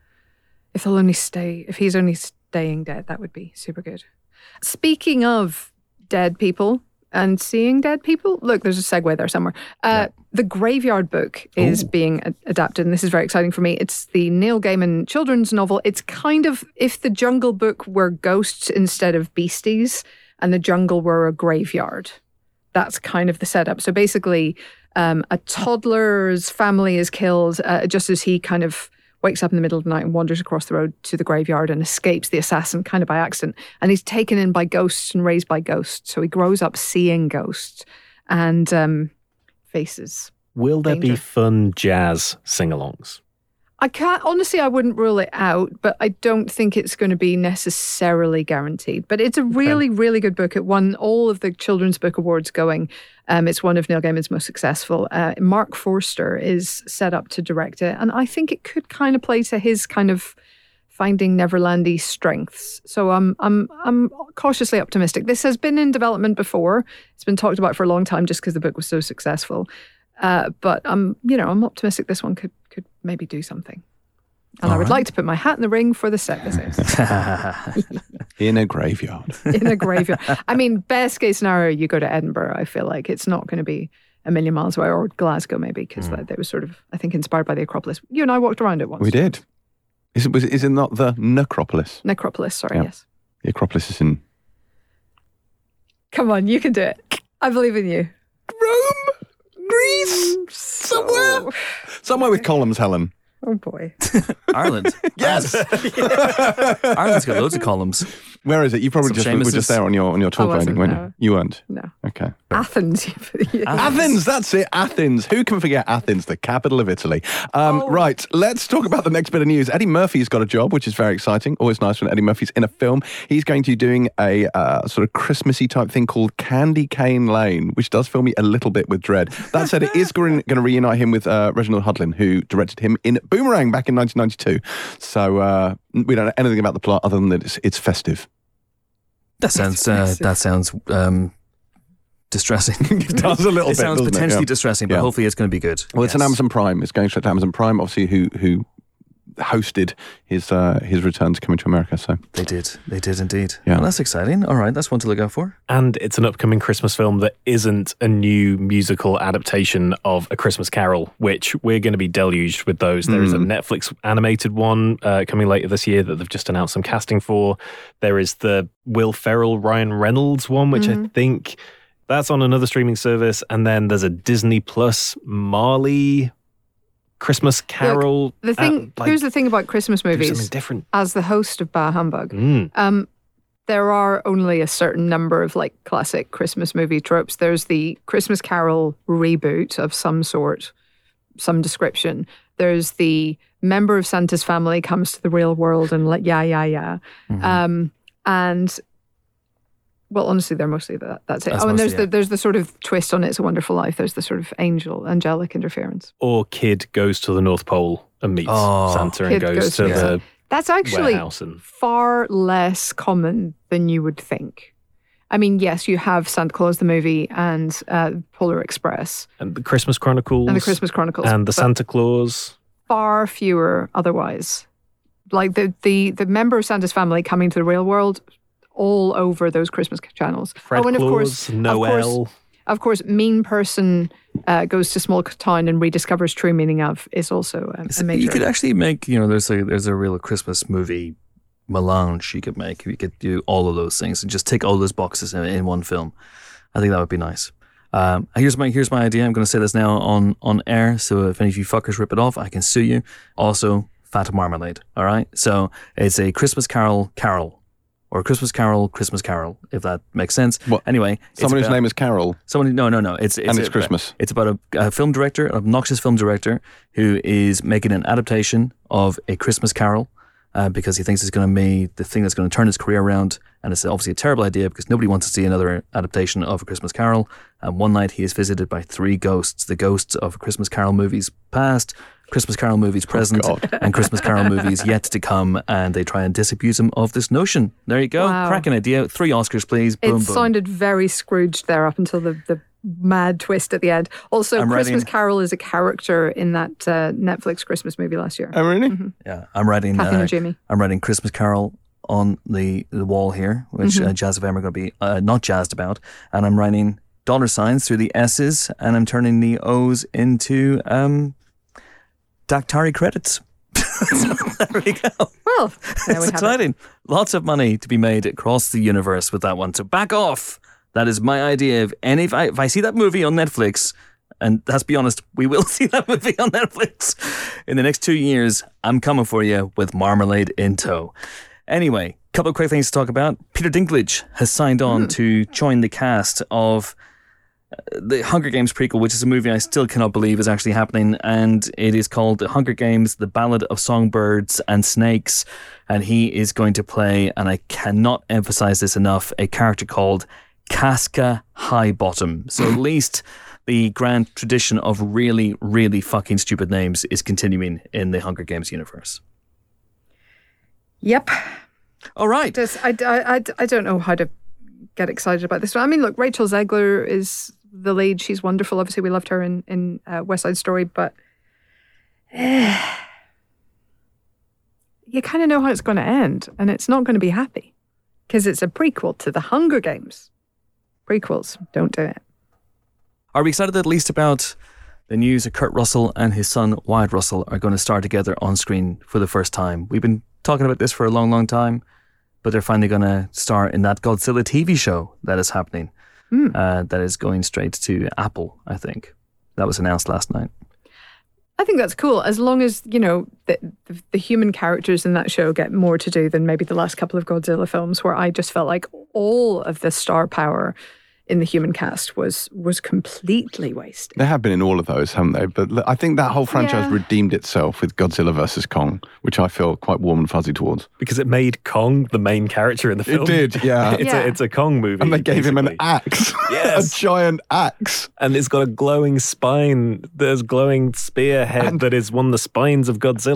If they'll only stay, if he's only staying dead, that would be super good. Speaking of dead people and seeing dead people, look, there's a segue there somewhere. Uh, The Graveyard Book is Ooh. being a- adapted, and this is very exciting for me. It's the Neil Gaiman children's novel. It's kind of if the Jungle Book were ghosts instead of beasties, and the jungle were a graveyard. That's kind of the setup. So basically, um, a toddler's family is killed uh, just as he kind of wakes up in the middle of the night and wanders across the road to the graveyard and escapes the assassin kind of by accident. And he's taken in by ghosts and raised by ghosts. So he grows up seeing ghosts and um, faces. Will there be Danger. fun jazz sing-alongs? I can't, honestly, I wouldn't rule it out, but I don't think it's going to be necessarily guaranteed. But it's a really, really good book. It won all of the Children's Book Awards going. Um, it's one of Neil Gaiman's most successful. Uh, Mark Forster is set up to direct it. And I think it could kind of play to his kind of Finding Neverlandy strengths. So I'm, I'm, I'm cautiously optimistic. This has been in development before. It's been talked about for a long time just because the book was so successful. Uh, but I'm, you know, I'm optimistic this one could could maybe do something. And All I would right. like to put my hat in the ring for the set visit In a graveyard. in a graveyard. I mean, best case scenario, you go to Edinburgh. I feel like it's not going to be a million miles away, or Glasgow maybe, because Mm. they were sort of, I think, inspired by the Acropolis. You and I walked around it once. We did. Is it, was, is it not the Necropolis? Necropolis, sorry, Yeah. yes. The Acropolis is in Come on, you can do it. I believe in you. Rome, Greece, somewhere. Somewhere with columns, Helen. Oh boy. Ireland. Yes. Ireland's got loads of columns. Where is it? You probably Some just were Seamus's. just there on your on your tour wasn't, guiding, weren't no. you? You weren't. No. Okay. Athens. Athens, that's it. Athens. Who can forget Athens, the capital of Italy? Um, Oh. Right, let's talk about the next bit of news. Eddie Murphy's got a job, which is very exciting. Always nice when Eddie Murphy's in a film. He's going to be doing a uh, sort of Christmassy type thing called Candy Cane Lane, which does fill me a little bit with dread. That said, it is going to reunite him with uh, Reginald Hudlin, who directed him in Boomerang back in nineteen ninety-two. So uh, we don't know anything about the plot other than that it's, it's festive. That sounds. Uh, that sounds um, distressing. It does a little It bit, sounds doesn't it? potentially Yeah. distressing, but Yeah. hopefully it's going to be good. Well, it's an Yes. Amazon Prime. It's going straight to Amazon Prime, obviously, who who hosted his uh, his return to Coming to America. So They did. They did indeed. Yeah. Well, that's exciting. All right, that's one to look out for. And it's an upcoming Christmas film that isn't a new musical adaptation of A Christmas Carol, which we're going to be deluged with those. There is a Netflix animated one uh, coming later this year that they've just announced some casting for. There is the Will Ferrell, Ryan Reynolds one, which I think that's on another streaming service. And then there's a Disney Plus Marley Christmas Carol. The thing, uh, like, here's the thing about Christmas do movies. something different. As the host of Bah Humbug, Mm. um, there are only a certain number of like classic Christmas movie tropes. There's the Christmas Carol reboot of some sort, some description. There's the member of Santa's family comes to the real world and like, yeah, yeah, yeah. Mm-hmm. Um, and well, honestly, they're mostly that. That's it. That's oh, and there's mostly the there's the sort of twist on It's a Wonderful Life. There's the sort of angel, angelic interference. Or Kid goes to the North Pole and meets Oh. Santa and Kid goes, goes to to- the That's actually warehouse. And far less common than you would think. I mean, yes, you have Santa Claus the movie and uh, Polar Express and the Christmas Chronicles. and the Christmas Chronicles, And the but Santa Claus. far fewer otherwise. Like the the the member of Santa's family coming to the real world, all over those Christmas channels. Fred oh, and Claus, of course, Noel. Of course, of course, Mean Person uh, goes to small town and rediscovers true meaning of is also um, a major. You could actually make, you know, there's a there's a real Christmas movie melange you could make. You could do all of those things and just tick all those boxes in, in one film. I think that would be nice. Um, here's my here's my idea. I'm going to say this now on on air. So if any of you fuckers rip it off, I can sue you. Also, Fat Marmalade. All right. So it's a Christmas Carol Carol. Or Christmas Carol, Christmas Carol, if that makes sense. What? Anyway, it's someone whose about- name is Carol. Someone, no, no, no. It's, it's And it's a- Christmas. It's about a, a film director, an obnoxious film director, who is making an adaptation of A Christmas Carol uh, because he thinks it's going to be the thing that's going to turn his career around. And it's obviously a terrible idea because nobody wants to see another adaptation of A Christmas Carol. And one night he is visited by three ghosts, the ghosts of Christmas Carol movies past, Christmas Carol movies present, God. and Christmas Carol movies yet to come. And they try and disabuse him of this notion. There you go. Wow. Cracking idea. Three Oscars, please. It Boom, boom. sounded very Scrooged there up until the, the mad twist at the end. Also, I'm Christmas writing- Carol is a character in that uh, Netflix Christmas movie last year. Oh, really? Yeah, I'm writing. Kathy uh, and Jimmy. I'm writing Christmas Carol on the, the wall here, which Mm-hmm. uh, Jazz F M are going to be uh, not jazzed about, and I'm writing dollar signs through the S's, and I'm turning the O's into um, Dactari credits. So there we go. Well, there It's we have it. exciting. Lots of money to be made across the universe with that one. So back off. That is my idea. If any, if I, if I see that movie on Netflix, and let's be honest, we will see that movie on Netflix in the next two years, I'm coming for you with Marmalade in tow. Anyway, a couple of quick things to talk about. Peter Dinklage has signed on to join the cast of the Hunger Games prequel, which is a movie I still cannot believe is actually happening, and it is called The Hunger Games, The Ballad of Songbirds and Snakes, and he is going to play, and I cannot emphasize this enough, a character called Casca Highbottom. So at least the grand tradition of really, really fucking stupid names is continuing in the Hunger Games universe. Yep. All right. This, I, I, I, I don't know how to get excited about this one. I mean, look, Rachel Zegler is the lead. She's wonderful. Obviously, we loved her in, in uh, West Side Story, but eh, you kind of know how it's going to end, and it's not going to be happy because it's a prequel to the Hunger Games. Prequels, don't do it. Are we excited at least about the news that Kurt Russell and his son Wyatt Russell are going to star together on screen for the first time? We've been talking about this for a long, long time, but they're finally going to star in that Godzilla T V show that is happening. Mm. Uh, that is going straight to Apple, I think. That was announced last night. I think that's cool, as long as, you know, the, the, the human characters in that show get more to do than maybe the last couple of Godzilla films, where I just felt like all of the star power in the human cast was was completely wasted. They have been in all of those, haven't they? But l- I think that whole franchise Yeah. redeemed itself with Godzilla versus Kong, which I feel quite warm and fuzzy towards. Because it made Kong the main character in the film. It did, yeah. It's, Yeah. A, it's a Kong movie. And they gave him an basically. axe. Yes. A giant axe. And it's got a glowing spine. There's glowing spearhead And- that is one of the spines of Godzilla.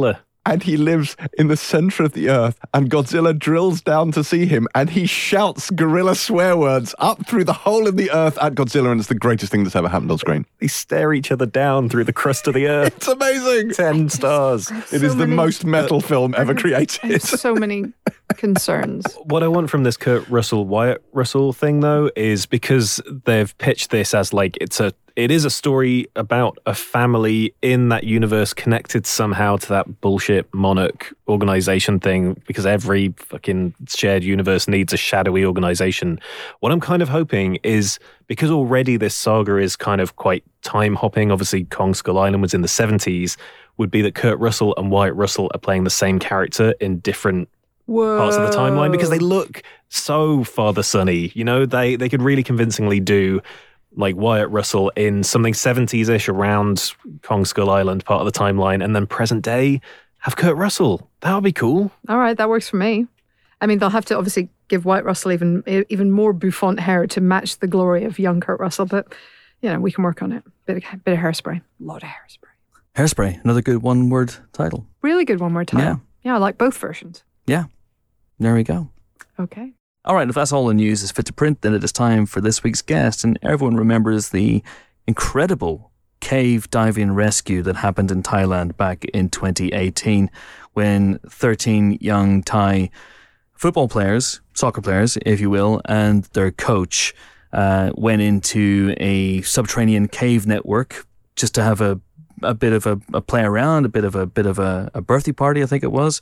and he lives in the center of the earth, and Godzilla drills down to see him, and he shouts gorilla swear words up through the hole in the earth at Godzilla, and it's the greatest thing that's ever happened on screen. They stare each other down through the crust of the earth. It's amazing. Ten stars. It so is the many- most metal film ever I created. have so many concerns. What I want from this Kurt Russell, Wyatt Russell thing, though, is because they've pitched this as like it's a it is a story about a family in that universe connected somehow to that bullshit monarch organization thing, because every fucking shared universe needs a shadowy organization. What I'm kind of hoping is, because already this saga is kind of quite time hopping, obviously Kong Skull Island was in the seventies, would be that Kurt Russell and Wyatt Russell are playing the same character in different Whoa. parts of the timeline, because they look so Father Sonny. You know, they they could really convincingly do like Wyatt Russell in something seventies-ish around Kong Skull Island part of the timeline, and then present day have Kurt Russell. That would be cool. All right, that works for me. I mean, they'll have to obviously give Wyatt Russell even even more bouffant hair to match the glory of young Kurt Russell, but you know, we can work on it. Bit of, bit of hairspray. A lot of hairspray. Hairspray, another good one-word title. Really good one more time. Yeah. Yeah, I like both versions. Yeah, there we go. Okay. All right, if that's all the news is fit to print, then it is time for this week's guest. And everyone remembers the incredible cave diving rescue that happened in Thailand back in twenty eighteen when thirteen young Thai football players, soccer players, if you will, and their coach uh, went into a subterranean cave network just to have a a bit of a, a play around, a bit of a bit of a, a birthday party, I think it was,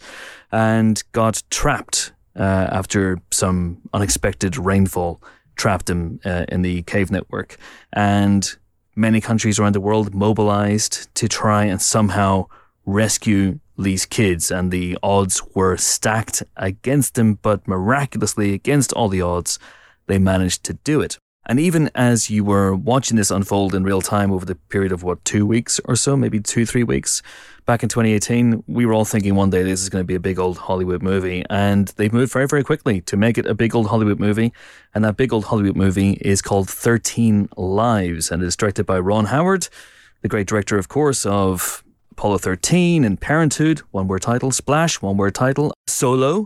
and got trapped uh, after some unexpected rainfall trapped them uh, in the cave network. And many countries around the world mobilized to try and somehow rescue these kids, and the odds were stacked against them, but miraculously, against all the odds, they managed to do it. And even as you were watching this unfold in real time over the period of, what, two weeks or so, maybe two, three weeks, back in twenty eighteen, we were all thinking one day this is going to be a big old Hollywood movie. And they've moved very, very quickly to make it a big old Hollywood movie. And that big old Hollywood movie is called thirteen Lives, and it is directed by Ron Howard, the great director, of course, of Apollo thirteen and Parenthood, one-word title, Splash, one-word title, Solo,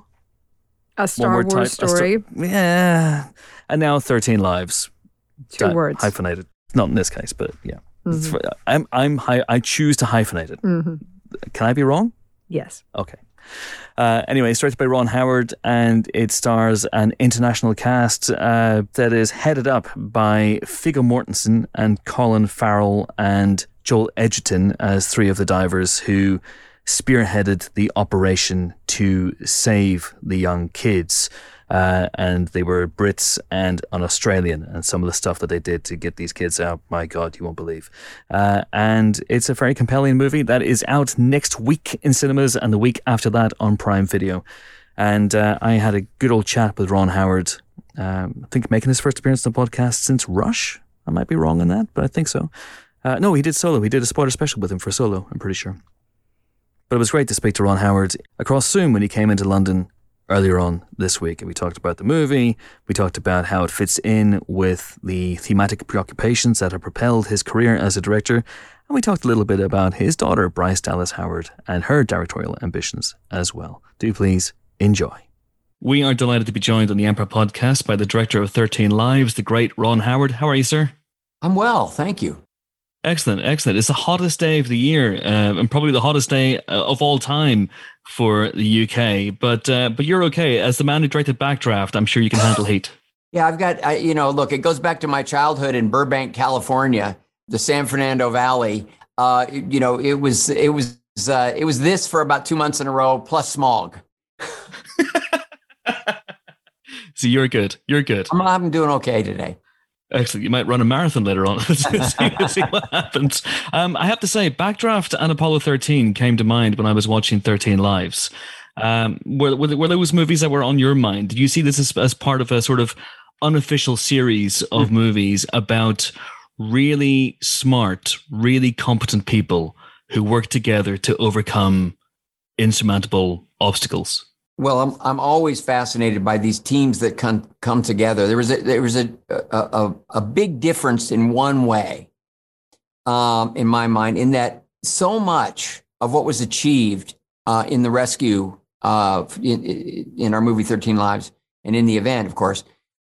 A Star one-word Wars title, story. yeah, and now thirteen Lives. Two Di- words. Hyphenated. Not in this case, but yeah. It's- Mhm. I'm, I'm, hy- I choose to hyphenate it. hmm Can I be wrong? Yes. Okay. Uh, anyway, it's directed by Ron Howard, and it stars an international cast uh, that is headed up by Viggo Mortensen and Colin Farrell and Joel Edgerton as three of the divers who spearheaded the operation to save the young kids. Uh, and they were Brits and an Australian, and some of the stuff that they did to get these kids out, my God, you won't believe. Uh, and it's a very compelling movie that is out next week in cinemas and the week after that on Prime Video. And uh, I had a good old chat with Ron Howard, um, I think making his first appearance on the podcast since Rush. I might be wrong on that, but I think so. Uh, no, he did Solo. He did a spoiler special with him for Solo, I'm pretty sure. But it was great to speak to Ron Howard across Zoom when he came into London earlier on this week. And we talked about the movie, we talked about how it fits in with the thematic preoccupations that have propelled his career as a director, and we talked a little bit about his daughter, Bryce Dallas Howard, and her directorial ambitions as well. Do please enjoy. We are delighted to be joined on the Empire Podcast by the director of thirteen Lives, the great Ron Howard. How are you, sir? I'm well, thank you. Excellent, excellent. It's the hottest day of the year, uh, and probably the hottest day uh, of all time for the U K. But uh, but you're okay. As the man who directed Backdraft, I'm sure you can handle heat. Yeah, I've got, I, you know, look, it goes back to my childhood in Burbank, California, the San Fernando Valley. Uh, you know, it was, it was, uh, it was this for about two months in a row, plus smog. So you're good. You're good. I'm, I'm doing okay today. Excellent. You might run a marathon later on to see, see what happens. Um, I have to say, Backdraft and Apollo thirteen came to mind when I was watching thirteen Lives. Um, were, were, were those movies that were on your mind? Did you see this as, as part of a sort of unofficial series of mm-hmm. movies about really smart, really competent people who work together to overcome insurmountable obstacles? Well, I'm I'm always fascinated by these teams that come come together. There was a there was a a, a, a big difference in one way, um, in my mind, in that so much of what was achieved uh, in the rescue uh, in, in our movie thirteen Lives and in the event, of course,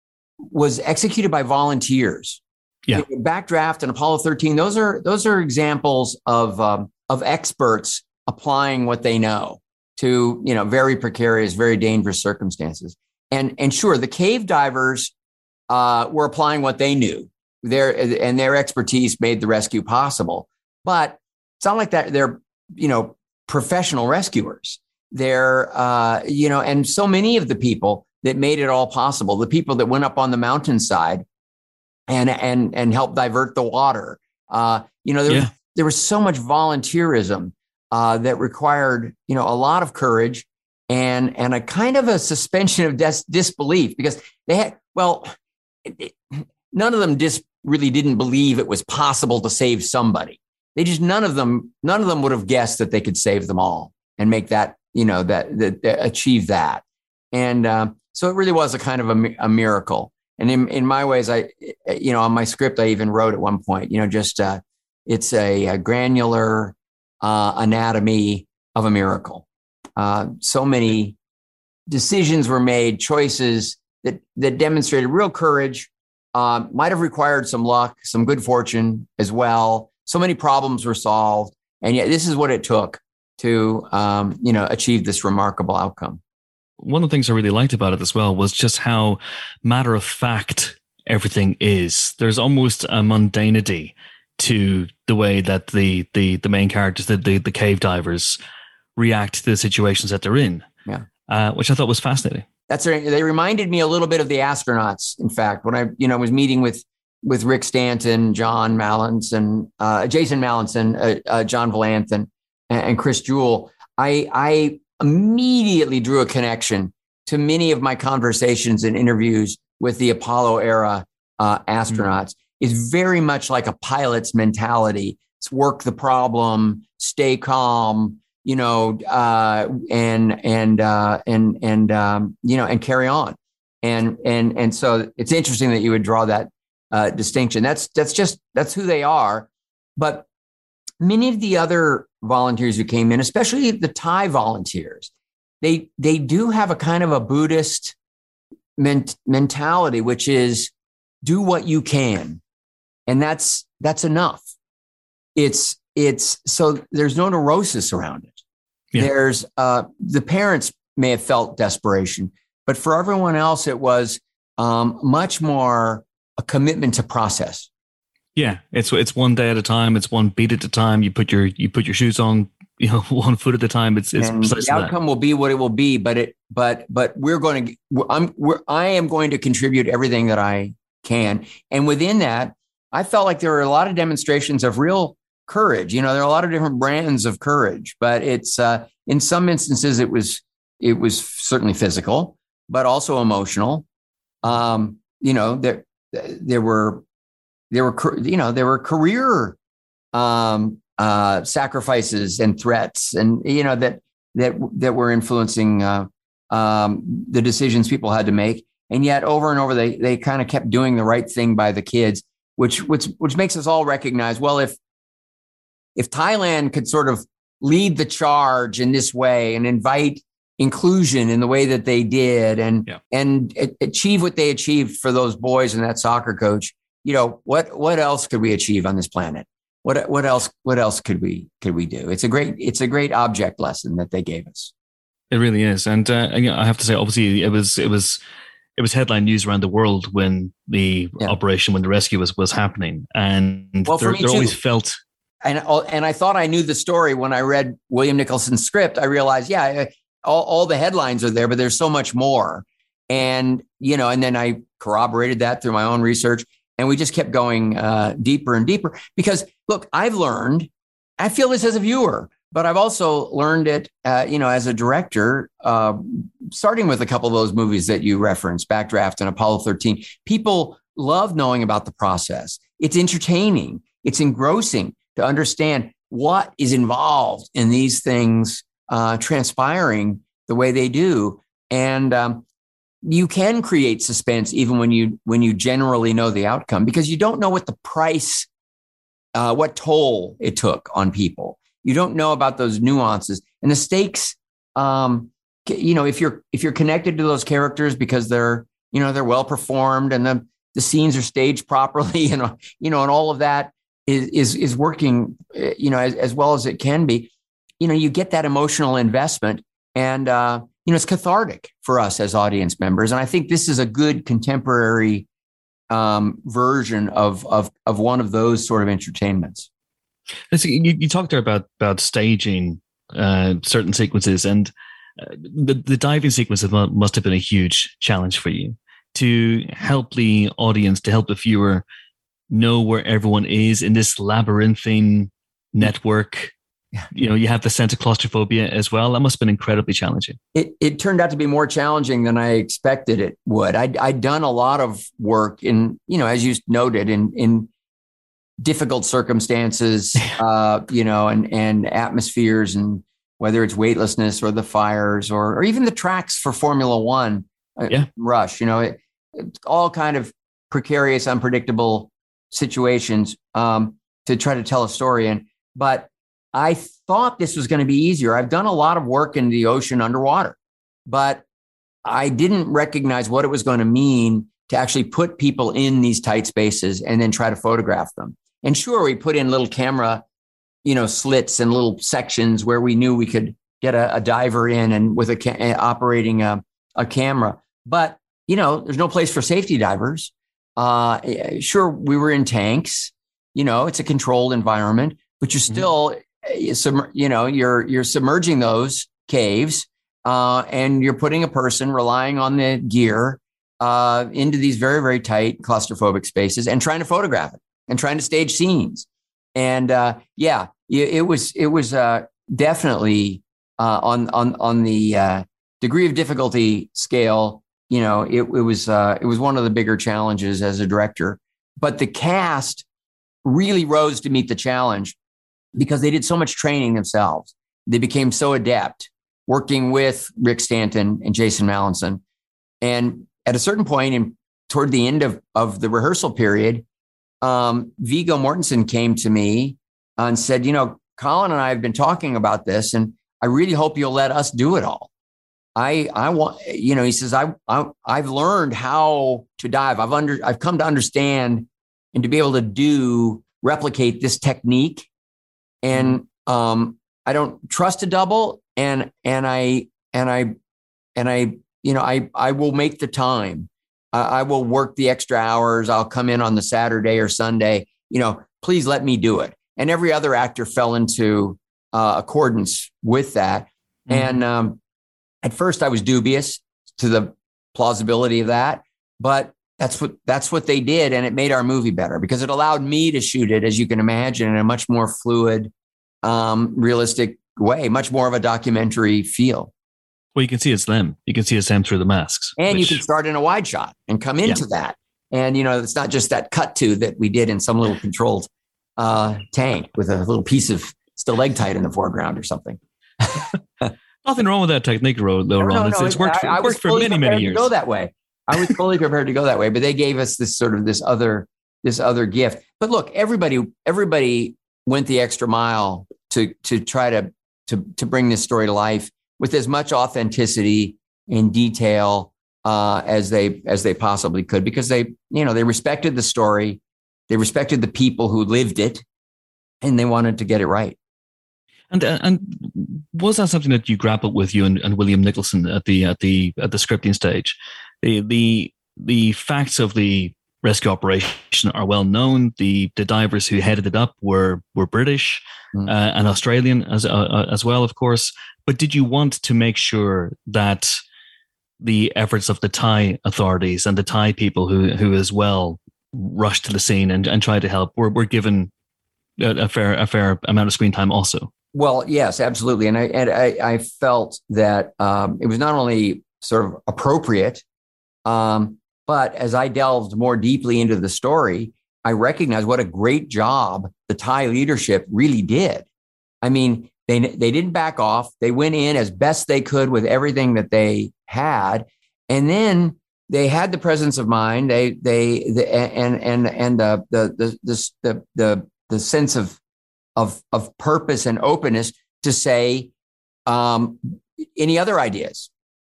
was executed by volunteers. Yeah. Backdraft and Apollo thirteen, those are those are examples of um, of experts applying what they know to, you know, very precarious, very dangerous circumstances. And and sure, the cave divers uh, were applying what they knew. Their and their expertise made the rescue possible. But it's not like that they're, you know, professional rescuers. They're uh, you know, and so many of the people that made it all possible, the people that went up on the mountainside and and and helped divert the water. Uh, you know, there, Yeah. was, there was so much volunteerism uh, that required, you know, a lot of courage and and a kind of a suspension of dis- disbelief because they had, well, it, it, none of them dis- really didn't believe it was possible to save somebody. They just, none of them, none of them would have guessed that they could save them all and make that, you know, that, that, that achieve that. And uh, so it really was a kind of a, a miracle. And in, in my ways, I, you know, on my script, I even wrote at one point, you know, just uh, it's a, a granular uh, anatomy of a miracle. Uh, so many decisions were made, choices that that demonstrated real courage, uh, might have required some luck, some good fortune as well. So many problems were solved. And yet this is what it took to, um, you know, achieve this remarkable outcome. One of the things I really liked about it as well was just how matter of fact everything is. There's almost a mundanity to the way that the the the main characters, the the, the cave divers, react to the situations that they're in. Yeah, uh, which I thought was fascinating. That's right. They reminded me a little bit of the astronauts. In fact, when I you know was meeting with with Rick Stanton, John Mallinson, uh, Jason Mallinson, uh, uh, John Valanth, and, and Chris Jewell, I I. immediately drew a connection to many of my conversations and interviews with the Apollo era uh, astronauts. Mm-hmm. Is very much like a pilot's mentality. It's work the problem, stay calm, you know, uh, and and uh, and and um, you know, and carry on. And and and so it's interesting that you would draw that uh, distinction. That's that's just that's who they are. But many of the other volunteers who came in, especially the Thai volunteers, they they do have a kind of a Buddhist ment- mentality, which is do what you can, and that's that's enough. It's it's so there's no neurosis around it. Yeah. There's uh, the parents may have felt desperation, but for everyone else, it was um, much more a commitment to process. Yeah, it's it's one day at a time. It's one beat at a time. You put your you put your shoes on, you know, one foot at a time. It's it's and the outcome that. will be what it will be. But it but but we're going to I'm we're, I am going to contribute everything that I can. And within that, I felt like there were a lot of demonstrations of real courage. You know, there are a lot of different brands of courage, but it's uh, in some instances it was it was certainly physical, but also emotional. Um, you know, there there were. There were, you know, there were career um, uh, sacrifices and threats, and you know that that that were influencing uh, um, the decisions people had to make. And yet, over and over, they they kind of kept doing the right thing by the kids, which which which makes us all recognize. Well, if if Thailand could sort of lead the charge in this way and invite inclusion in the way that they did, and yeah. and achieve what they achieved for those boys and that soccer coach. You know, what what else could we achieve on this planet? What what else what else could we could we do? It's a great it's a great object lesson that they gave us. It really is, and uh, I have to say, obviously, it was it was it was headline news around the world when the yeah. operation, when the rescue was was happening, and well, there, for me there too. always felt. And and I thought I knew the story when I read William Nicholson's script. I realized, yeah, all all the headlines are there, but there's so much more. And you know, and then I corroborated that through my own research. And we just kept going uh, deeper and deeper because, look, I've learned, I feel this as a viewer, but I've also learned it, uh, you know, as a director, uh, starting with a couple of those movies that you referenced, Backdraft and Apollo thirteen. People love knowing about the process. It's entertaining. It's engrossing to understand what is involved in these things uh, transpiring the way they do. And, um, you can create suspense even when you when you generally know the outcome because you don't know what the price, uh, what toll it took on people. You don't know about those nuances. and the stakes, um, you know, if you're if you're connected to those characters because they're you know they're well performed and the the scenes are staged properly, and you know, and all of that is is is working, you know, as, as well as it can be. You know, you get that emotional investment, and uh, you know, it's cathartic for us as audience members. And I think this is a good contemporary um, version of of of one of those sort of entertainments. You, you talked there about about staging uh, certain sequences, and uh, the the diving sequence must have been a huge challenge for you to help the audience, to help the viewer know where everyone is in this labyrinthine network. You know, you have the sense of claustrophobia as well. That must have been incredibly challenging. It it turned out to be more challenging than I expected it would. I'd, I'd done a lot of work in, you know, as you noted, in in difficult circumstances, uh, you know, and and atmospheres, and whether it's weightlessness or the fires or or even the tracks for Formula One, uh, yeah. Rush. You know, it, it's all kind of precarious, unpredictable situations um, to try to tell a story in. But I thought this was going to be easier. I've done a lot of work in the ocean underwater, but I didn't recognize what it was going to mean to actually put people in these tight spaces and then try to photograph them. And sure, we put in little camera, you know, slits and little sections where we knew we could get a, a diver in and with a ca- operating a, a camera. But, you know, there's no place for safety divers. Uh, sure, we were in tanks, you know, it's a controlled environment, but you're still... Mm-hmm. You know, you're you're submerging those caves, uh, and you're putting a person relying on the gear uh, into these very very tight claustrophobic spaces, and trying to photograph it, and trying to stage scenes. And uh, yeah, it was it was uh, definitely uh, on on on the uh, degree of difficulty scale. You know, it, it was uh, it was one of the bigger challenges as a director. But the cast really rose to meet the challenge, because they did so much training themselves. They became so adept working with Rick Stanton and Jason Mallinson. And at a certain point, in, toward the end of, of the rehearsal period, um, Viggo Mortensen came to me and said, you know, Colin and I have been talking about this, and I really hope you'll let us do it all. I, I want, you know, he says, I, I, I've learned how to dive. I've under, I've come to understand and to be able to do, replicate this technique. And um, I don't trust a double, and and I and I and I you know I I will make the time. I, I will work the extra hours. I'll come in on the Saturday or Sunday. You know, please let me do it. And every other actor fell into uh, accordance with that. Mm-hmm. And um, at first, I was dubious to the plausibility of that, but that's what that's what they did, and it made our movie better because it allowed me to shoot it, as you can imagine, in a much more fluid, um, realistic way, much more of a documentary feel. Well, you can see it's them. You can see it's them through the masks, and which... you can start in a wide shot and come into yeah. that. And you know, it's not just that cut to that we did in some little controlled uh, tank with a little piece of stalactite in the foreground or something. Nothing wrong with that technique, though, Ron. No, no, it's, no, it's worked for, I, I worked for many, many years. To go that way. I was fully prepared to go that way, but they gave us this sort of this other this other gift. But look, everybody everybody went the extra mile to to try to to to bring this story to life with as much authenticity and detail uh, as they as they possibly could, because they you know they respected the story, they respected the people who lived it, and they wanted to get it right. And and was that something that you grappled with, you and, and William Nicholson at the at the at the scripting stage? The the the facts of the rescue operation are well known. The the divers who headed it up were were British mm. uh, and Australian as uh, as well, of course. But did you want to make sure that the efforts of the Thai authorities and the Thai people who who as well rushed to the scene and, and tried to help were were given a, a fair a fair amount of screen time also? Well, yes, absolutely. And I and I, I felt that um, it was not only sort of appropriate, um, but as I delved more deeply into the story, I recognized what a great job the Thai leadership really did. I mean, they they didn't back off. They went in as best they could with everything that they had, and then they had the presence of mind. They they the, and and and the the the the the the, the sense of Of, of purpose and openness to say, Um, any other ideas?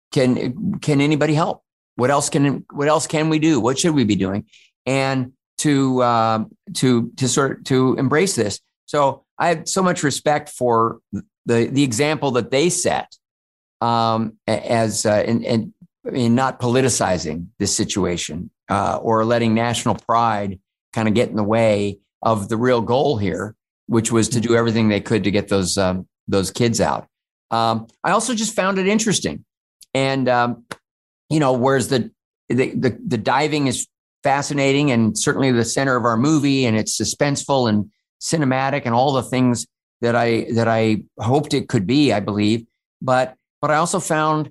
Can can anybody help? What else can what else can we do? What should we be doing? And to uh, to to sort of to embrace this. So I have so much respect for the the example that they set um, as uh, and and in not politicizing this situation uh, or letting national pride kind of get in the way of the real goal here, which was to do everything they could to get those um, those kids out. Um, I also just found it interesting, and um, you know, whereas the, the the the diving is fascinating and certainly the center of our movie, and it's suspenseful and cinematic and all the things that I that I hoped it could be, I believe. But but I also found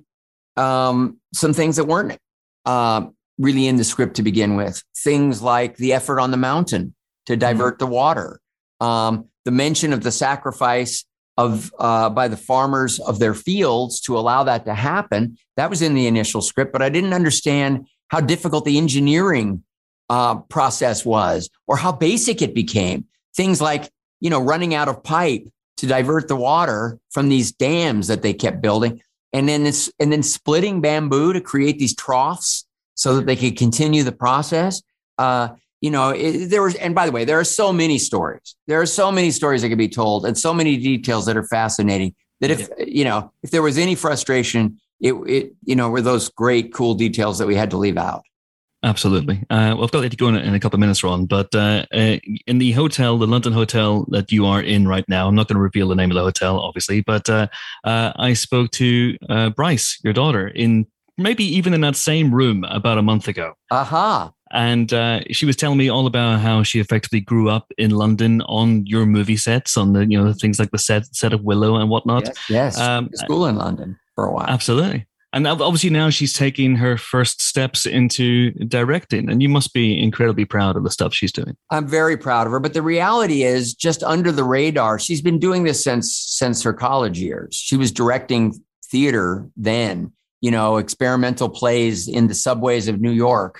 um, some things that weren't uh, really in the script to begin with. Things like the effort on the mountain to divert the water, um, the mention of the sacrifice of uh, by the farmers of their fields to allow that to happen. That was in the initial script, but I didn't understand how difficult the engineering uh, process was or how basic it became. Things like, you know, running out of pipe to divert the water from these dams that they kept building. And then this, and then splitting bamboo to create these troughs so that they could continue the process. Uh, you know, it, there was, and by the way, there are so many stories. There are so many stories that can be told and so many details that are fascinating that if, yeah. you know, if there was any frustration, it, it, you know, were those great, cool details that we had to leave out. Absolutely. Uh, well, I've got to let you go in, in a couple of minutes, Ron, but uh, uh, in the hotel, the London hotel that you are in right now, I'm not going to reveal the name of the hotel, obviously, but uh, uh, I spoke to uh, Bryce, your daughter, in maybe even in that same room about a month ago. Aha. Uh-huh. And uh, she was telling me all about how she effectively grew up in London on your movie sets, on the, you know, things like the set set of Willow and whatnot. Yes, yes. Um, school in London for a while. Absolutely. And obviously now she's taking her first steps into directing, and you must be incredibly proud of the stuff she's doing. I'm very proud of her, but the reality is, just under the radar, she's been doing this since since her college years. She was directing theater then, you know, experimental plays in the subways of New York.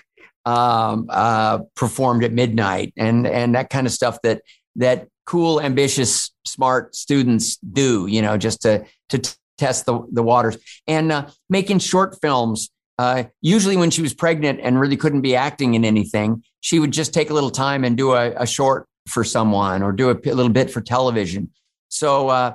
Um, uh, performed at midnight and, and that kind of stuff that, that cool, ambitious, smart students do, you know, just to, to t- test the, the waters and, uh, making short films. Uh, usually when she was pregnant and really couldn't be acting in anything, she would just take a little time and do a, a short for someone or do a, p- a little bit for television. So, uh,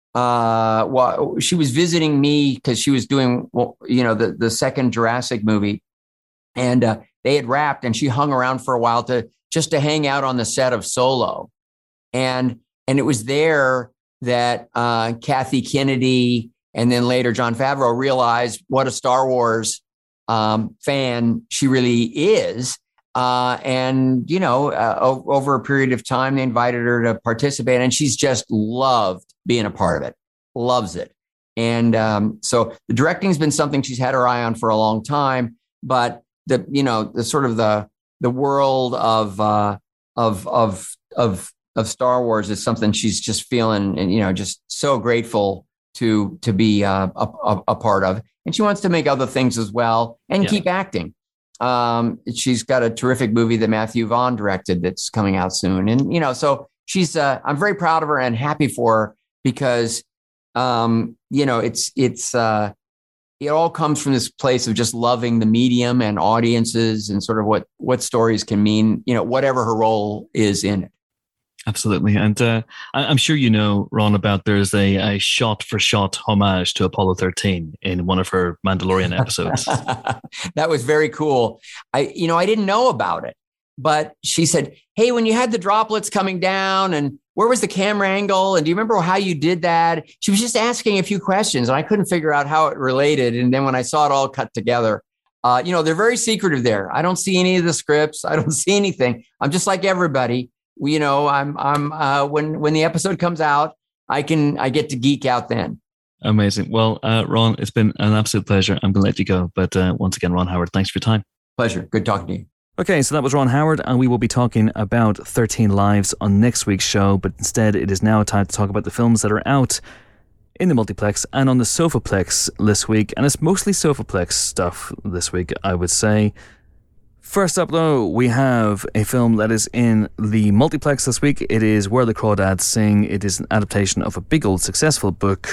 uh, well, she was visiting me because she was doing, well, you know, the, the second Jurassic movie. And, uh, they had wrapped and she hung around for a while to just to hang out on the set of Solo. And, and it was there that, uh, Kathy Kennedy and then later Jon Favreau realized what a Star Wars, um, fan she really is. Uh, and, you know, uh, o- over a period of time, they invited her to participate and she's just loved being a part of it, loves it. And, um, so the directing has been something she's had her eye on for a long time, but the, you know, the sort of the, the world of, uh, of, of, of, of Star Wars is something she's just feeling and, you know, just so grateful to, to be uh, a, a, a part of. And she wants to make other things as well and yeah. keep acting. Um, she's got a terrific movie that Matthew Vaughn directed that's coming out soon. And, you know, so she's, uh, I'm very proud of her and happy for her because, um, you know, it's, it's, uh, it all comes from this place of just loving the medium and audiences and sort of what, what stories can mean, you know, whatever her role is in it. Absolutely. And uh, I'm sure you know, Ron, about there's a, a shot-for-shot homage to Apollo thirteen in one of her Mandalorian episodes. That was very cool. I, you know, I didn't know about it, but she said, hey, when you had the droplets coming down and where was the camera angle? And do you remember how you did that? She was just asking a few questions and I couldn't figure out how it related. And then when I saw it all cut together, uh, you know, they're very secretive there. I don't see any of the scripts. I don't see anything. I'm just like everybody. You know, I'm, I'm, uh, when, when the episode comes out, I can, I get to geek out then. Amazing. Well, uh, Ron, it's been an absolute pleasure. I'm going to let you go. But uh, once again, Ron Howard, thanks for your time. Pleasure. Good talking to you. Okay, so that was Ron Howard, and we will be talking about thirteen Lives on next week's show, but instead it is now time to talk about the films that are out in the multiplex and on the Sofaplex this week, and it's mostly Sofaplex stuff this week, I would say. First up, though, we have a film that is in the multiplex this week. It is Where the Crawdads Sing. It is an adaptation of a big old successful book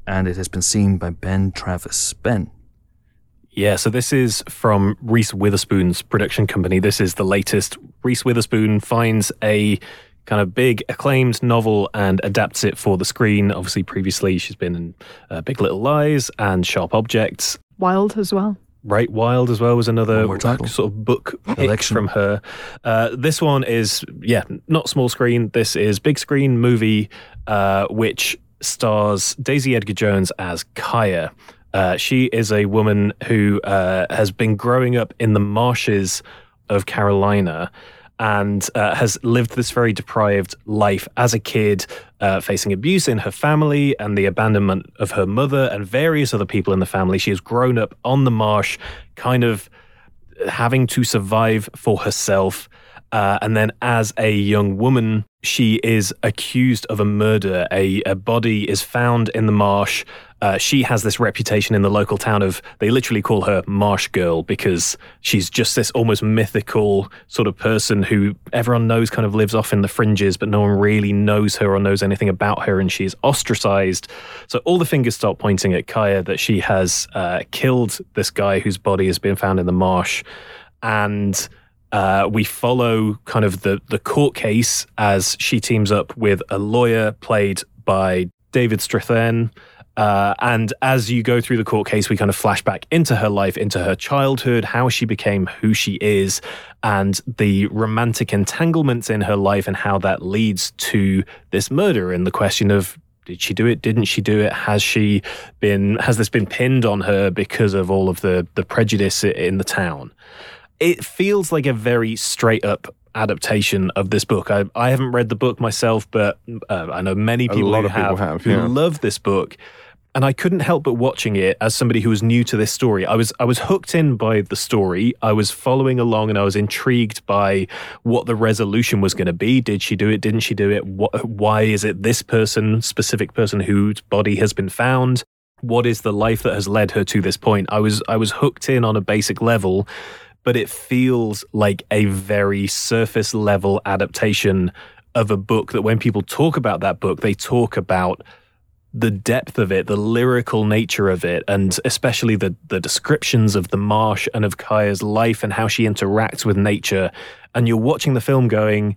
and it has been seen by Ben Travis. Ben. Yeah, so this is from Reese Witherspoon's production company. This is the latest. Reese Witherspoon finds a kind of big acclaimed novel and adapts it for the screen. Obviously, previously she's been in uh, Big Little Lies and Sharp Objects. Wild as well. Right, Wild as well was another title. sort of book pick Election. from her. Uh, this one is, yeah, not small screen. This is big screen movie, uh, which stars Daisy Edgar-Jones as Kaya. Uh, she is a woman who uh, has been growing up in the marshes of Carolina and uh, has lived this very deprived life as a kid, uh, facing abuse in her family and the abandonment of her mother and various other people in the family. She has grown up on the marsh, kind of having to survive for herself. Uh, and then as a young woman, she is accused of a murder. A, a body is found in the marsh. Uh, she has this reputation in the local town of, they literally call her Marsh Girl because she's just this almost mythical sort of person who everyone knows kind of lives off in the fringes, but no one really knows her or knows anything about her, and she's ostracized. So all the fingers start pointing at Kaya that she has uh, killed this guy whose body has been found in the marsh. And Uh, we follow kind of the, the court case as she teams up with a lawyer played by David Strathairn. Uh, and as you go through the court case, we kind of flash back into her life, into her childhood, how she became who she is, and the romantic entanglements in her life and how that leads to this murder and the question of, did she do it? Didn't she do it? Has she been, has this been pinned on her because of all of the, the prejudice in the town? It feels like a very straight up adaptation of this book. I, I haven't read the book myself, but uh, I know many people, lot who of people have, have, who yeah. love this book. And I couldn't help but watching it as somebody who was new to this story. I was I was hooked in by the story. I was following along and I was intrigued by what the resolution was going to be. Did she do it? Didn't she do it? What, why is it this person, specific person whose body has been found? What is the life that has led her to this point? I was I was hooked in on a basic level, but it feels like a very surface level adaptation of a book that when people talk about that book, they talk about the depth of it, the lyrical nature of it, and especially the, the descriptions of the marsh and of Kaya's life and how she interacts with nature. And you're watching the film going,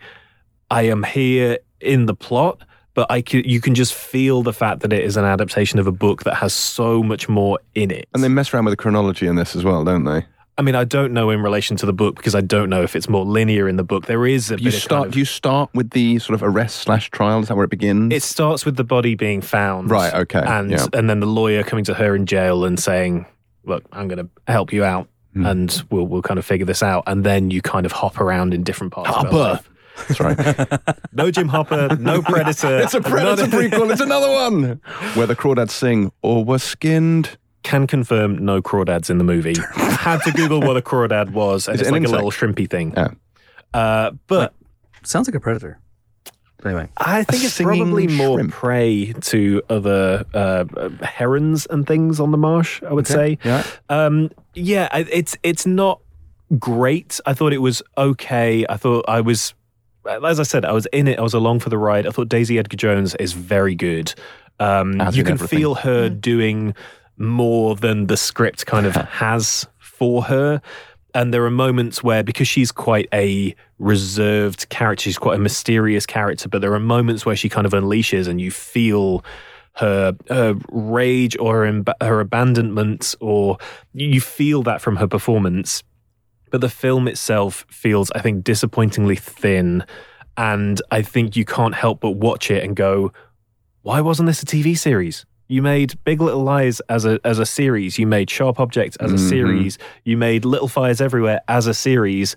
I am here in the plot, but I can, you can just feel the fact that it is an adaptation of a book that has so much more in it. And they mess around with the chronology in this as well, don't they? I mean, I don't know in relation to the book because I don't know if it's more linear in the book. There is a You bit of start. kind of, Do you start with the sort of arrest slash trial? Is that where it begins? it starts with the body being found. Right, okay, And yeah. and then the lawyer coming to her in jail and saying, look, I'm going to help you out Hmm. and we'll we'll kind of figure this out. And then you kind of hop around in different parts of her Hopper. life. That's right. No Jim Hopper, no Predator. It's a Predator none- prequel. It's another one where the crawdads sing or were skinned. Can confirm no crawdads in the movie. Had to Google what a crawdad was, and Is it it's an like insect? a little shrimpy thing. Yeah. Uh, but Sounds like a predator. Anyway. I think A it's singing probably more shrimp. prey to other uh, herons and things on the marsh, I would say. Yeah. Um, yeah, I- it's it's not great. I thought it was okay. I thought I was, as I said, I was in it. I was along for the ride. I thought Daisy Edgar-Jones is very good. Um, As you in can everything. feel her doing more than the script kind of has for her. And there are moments where, because she's quite a reserved character, she's quite a mysterious character, but there are moments where she kind of unleashes and you feel her, her rage or her, ab- her abandonment, or you feel that from her performance. But the film itself feels, I think, disappointingly thin. And I think you can't help but watch it and go, why wasn't this a T V series? You made Big Little Lies as a as a series. You made Sharp Objects as a Mhm. series. You made Little Fires Everywhere as a series.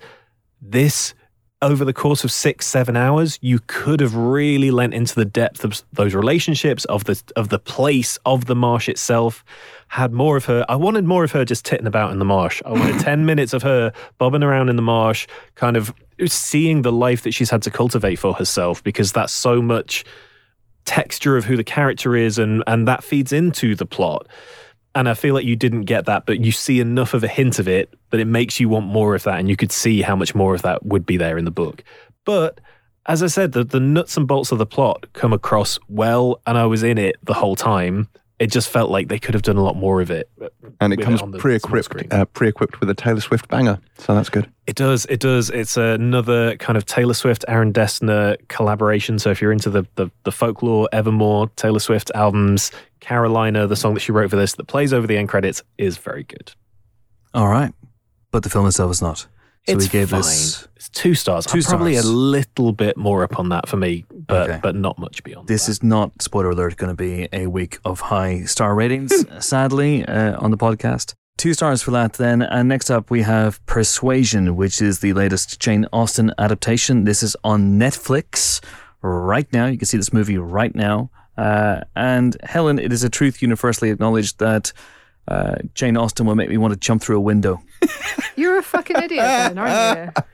This, over the course of six, seven hours, you could have really lent into the depth of those relationships, of the of the place, of the marsh itself. Had more of her. I wanted more of her just titting about in the marsh. I wanted ten minutes of her bobbing around in the marsh, kind of seeing the life that she's had to cultivate for herself, because that's so much texture of who the character is, and and that feeds into the plot. And I feel like you didn't get that, but you see enough of a hint of it that it makes you want more of that, and you could see how much more of that would be there in the book. But as I said, the, the nuts and bolts of the plot come across well, and I was in it the whole time. it just felt like they could have done a lot more of it. And it with comes on the small pre-equipped, screen. uh, pre-equipped with a Taylor Swift banger, so that's good. It does, it does. It's another kind of Taylor Swift, Aaron Dessner collaboration. So if you're into the, the, the folklore, Evermore, Taylor Swift albums, Carolina, the song that she wrote for this, that plays over the end credits, is very good. All right. But the film itself is not. So it's we gave fine. this... It's two stars. Two I'm probably stars. a little bit more up on that for me, but Okay. but not much beyond This that. is not, spoiler alert, going to be a week of high star ratings, sadly, uh, on the podcast. Two stars for that then. And next up we have Persuasion, which is the latest Jane Austen adaptation. This is on Netflix right now. You can see this movie right now. Uh, and Helen, it is a truth universally acknowledged that uh, Jane Austen will make me want to jump through a window. You're a fucking idiot then, aren't you?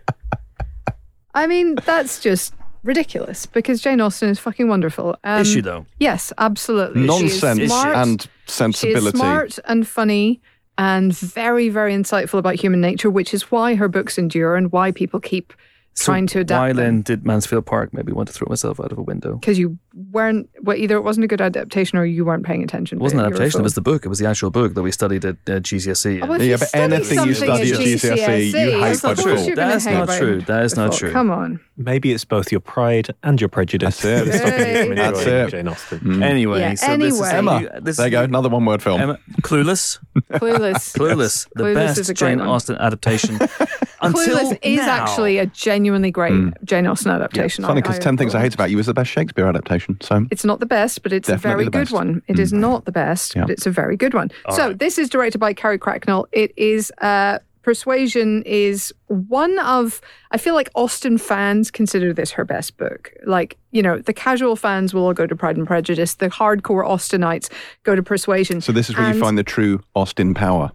I mean, that's just ridiculous because Jane Austen is fucking wonderful. Um, Is she though? Yes, absolutely. Nonsense She is smart, and she is sensibility. smart and funny and very, very insightful about human nature, which is why her books endure and why people keep trying to Why adapt then them. did Mansfield Park maybe want to throw myself out of a window? Because you weren't, well, either it wasn't a good adaptation or you weren't paying attention. It wasn't but an you're a adaptation, it fool. was the book. It was the actual book that we studied at uh, G C S E. Oh, well, if Yeah, you but study anything you something study at G C S E, you hate That's not by true. default. You're gonna That's hate not by true. That is not default. true. Come on. Maybe it's both your pride and your prejudice. That's it. that's stopping you from That's enjoying it. Jane Austen. Mm. Anyway, Yeah, so this is anyway. Emma, this there you is go, another one-word film. Emma, Clueless, Clueless. Clueless, the Clueless best is a great Jane one. Austen adaptation. Until Clueless is now. actually a genuinely great Jane Austen adaptation. It's funny because I- ten Things I I- Hate About You is the best Shakespeare adaptation. So It's not the best, but it's Definitely a very the good best. one. It is not the best, Yeah. but it's a very good one. so this is directed by Carrie Cracknell. It is uh, Persuasion is one of, I feel like Austen fans consider this her best book. Like, you know, the casual fans will all go to Pride and Prejudice. The hardcore Austenites go to Persuasion. so this is where you And- find the true Austen power.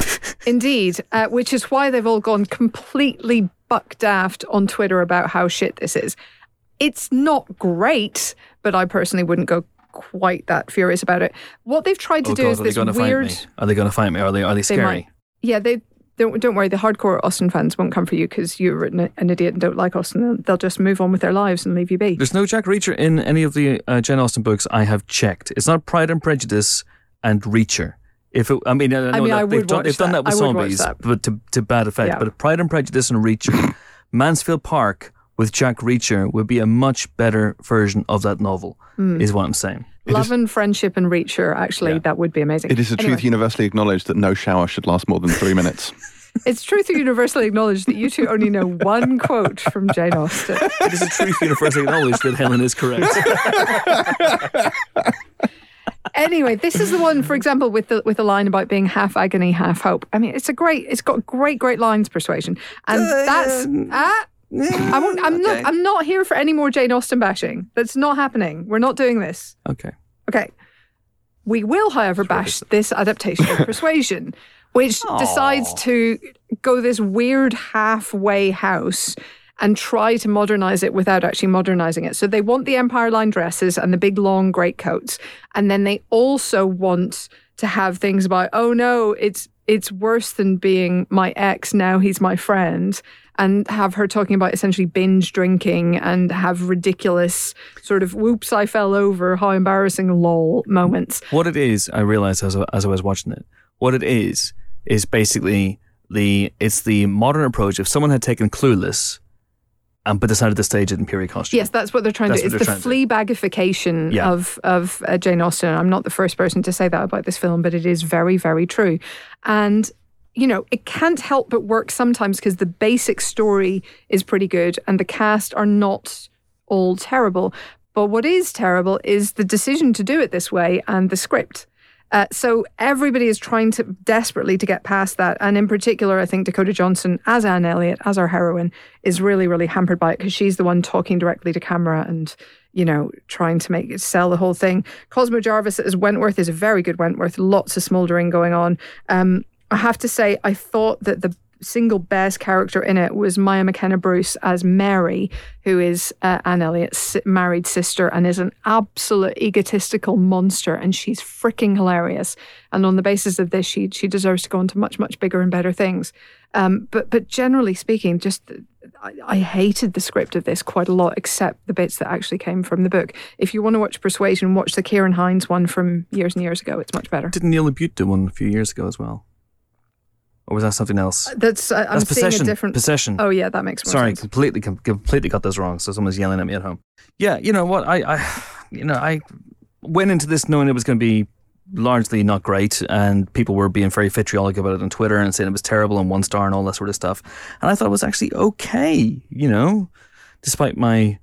Indeed, uh, which is why they've all gone completely buck daft on Twitter about how shit this is. It's not great, but I personally wouldn't go quite that furious about it. What they've tried to Oh do God, is are they this going to weird. fight me? Are they going to fight me? Are they? Are they They scary? might. Yeah, they don't. Don't worry. The hardcore Austen fans won't come for you because you're an, an idiot and don't like Austen. They'll just move on with their lives and leave you be. There's no Jack Reacher in any of the uh, Jane Austen books I have checked. It's not Pride and Prejudice and Reacher. If it, I mean, I, know I mean, that I they've would done, watch they've done that that. with I would watch zombies, that. but to, to bad effect. Yeah. But Pride and Prejudice and Reacher, Mansfield Park with Jack Reacher would be a much better version of that novel, Hmm. is what I'm saying. Love and Friendship and Reacher, actually, Yeah. that would be amazing. It is a truth Anyway, universally acknowledged that no shower should last more than three minutes. it's truth universally acknowledged that you two only know one quote from Jane Austen. It is a truth universally acknowledged that Helen is correct. Anyway, this is the one, for example, with the with the line about being half agony, half hope. I mean, it's a great, it's got great, great lines, Persuasion, and that's ah. I won't, I'm okay. not. I'm not here for any more Jane Austen bashing. That's not happening. We're not doing this. Okay. Okay. We will, however, bash this adaptation of Persuasion, which decides to go this weird halfway house and try to modernize it without actually modernizing it. So they want the Empire line dresses and the big long greatcoats. And then they also want to have things about, oh no, it's it's worse than being my ex, now he's my friend. And have her talking about essentially binge drinking and have ridiculous sort of whoops, I fell over, how embarrassing lol moments. What it is, I realized as I, as I was watching it, what it is, is basically the, it's the modern approach. If someone had taken Clueless and but decided to stage it in period costume. Yes, that's what they're trying That's to do. what It's they're the trying to fleabagification Yeah. of of uh, Jane Austen. I'm not the first person to say that about this film, but it is very, very true. And, you know, it can't help but work sometimes because the basic story is pretty good and the cast are not all terrible. But what is terrible is the decision to do it this way and the script. Uh, so everybody is trying to desperately to get past that. And in particular, I think Dakota Johnson as Anne Elliot, as our heroine, is really, really hampered by it because she's the one talking directly to camera and, you know, trying to make it sell the whole thing. Cosmo Jarvis as Wentworth is a very good Wentworth. Lots of smouldering going on. Um, I have to say, I thought that the single best character in it was Maya McKenna Bruce as Mary, who is uh, Anne Elliot's married sister and is an absolute egotistical monster, and she's freaking hilarious. And on the basis of this, she she deserves to go on to much, much bigger and better things. Um, but but generally speaking, just I, I hated the script of this quite a lot, except the bits that actually came from the book. If you want to watch Persuasion, watch the Ciarán Hinds one from years and years ago. It's much better. Didn't Neil LaBute do one a few years ago as well? Or was that something else? That's uh, I'm That's seeing Possession. a different. Possession. Oh yeah, that makes more Sorry, sense. completely, com- completely got this wrong. So someone's yelling at me at home. Yeah, you know what? I, I, you know, I went into this knowing it was going to be largely not great, and people were being very vitriolic about it on Twitter and saying it was terrible and one star and all that sort of stuff. And I thought it was actually okay, you know, despite my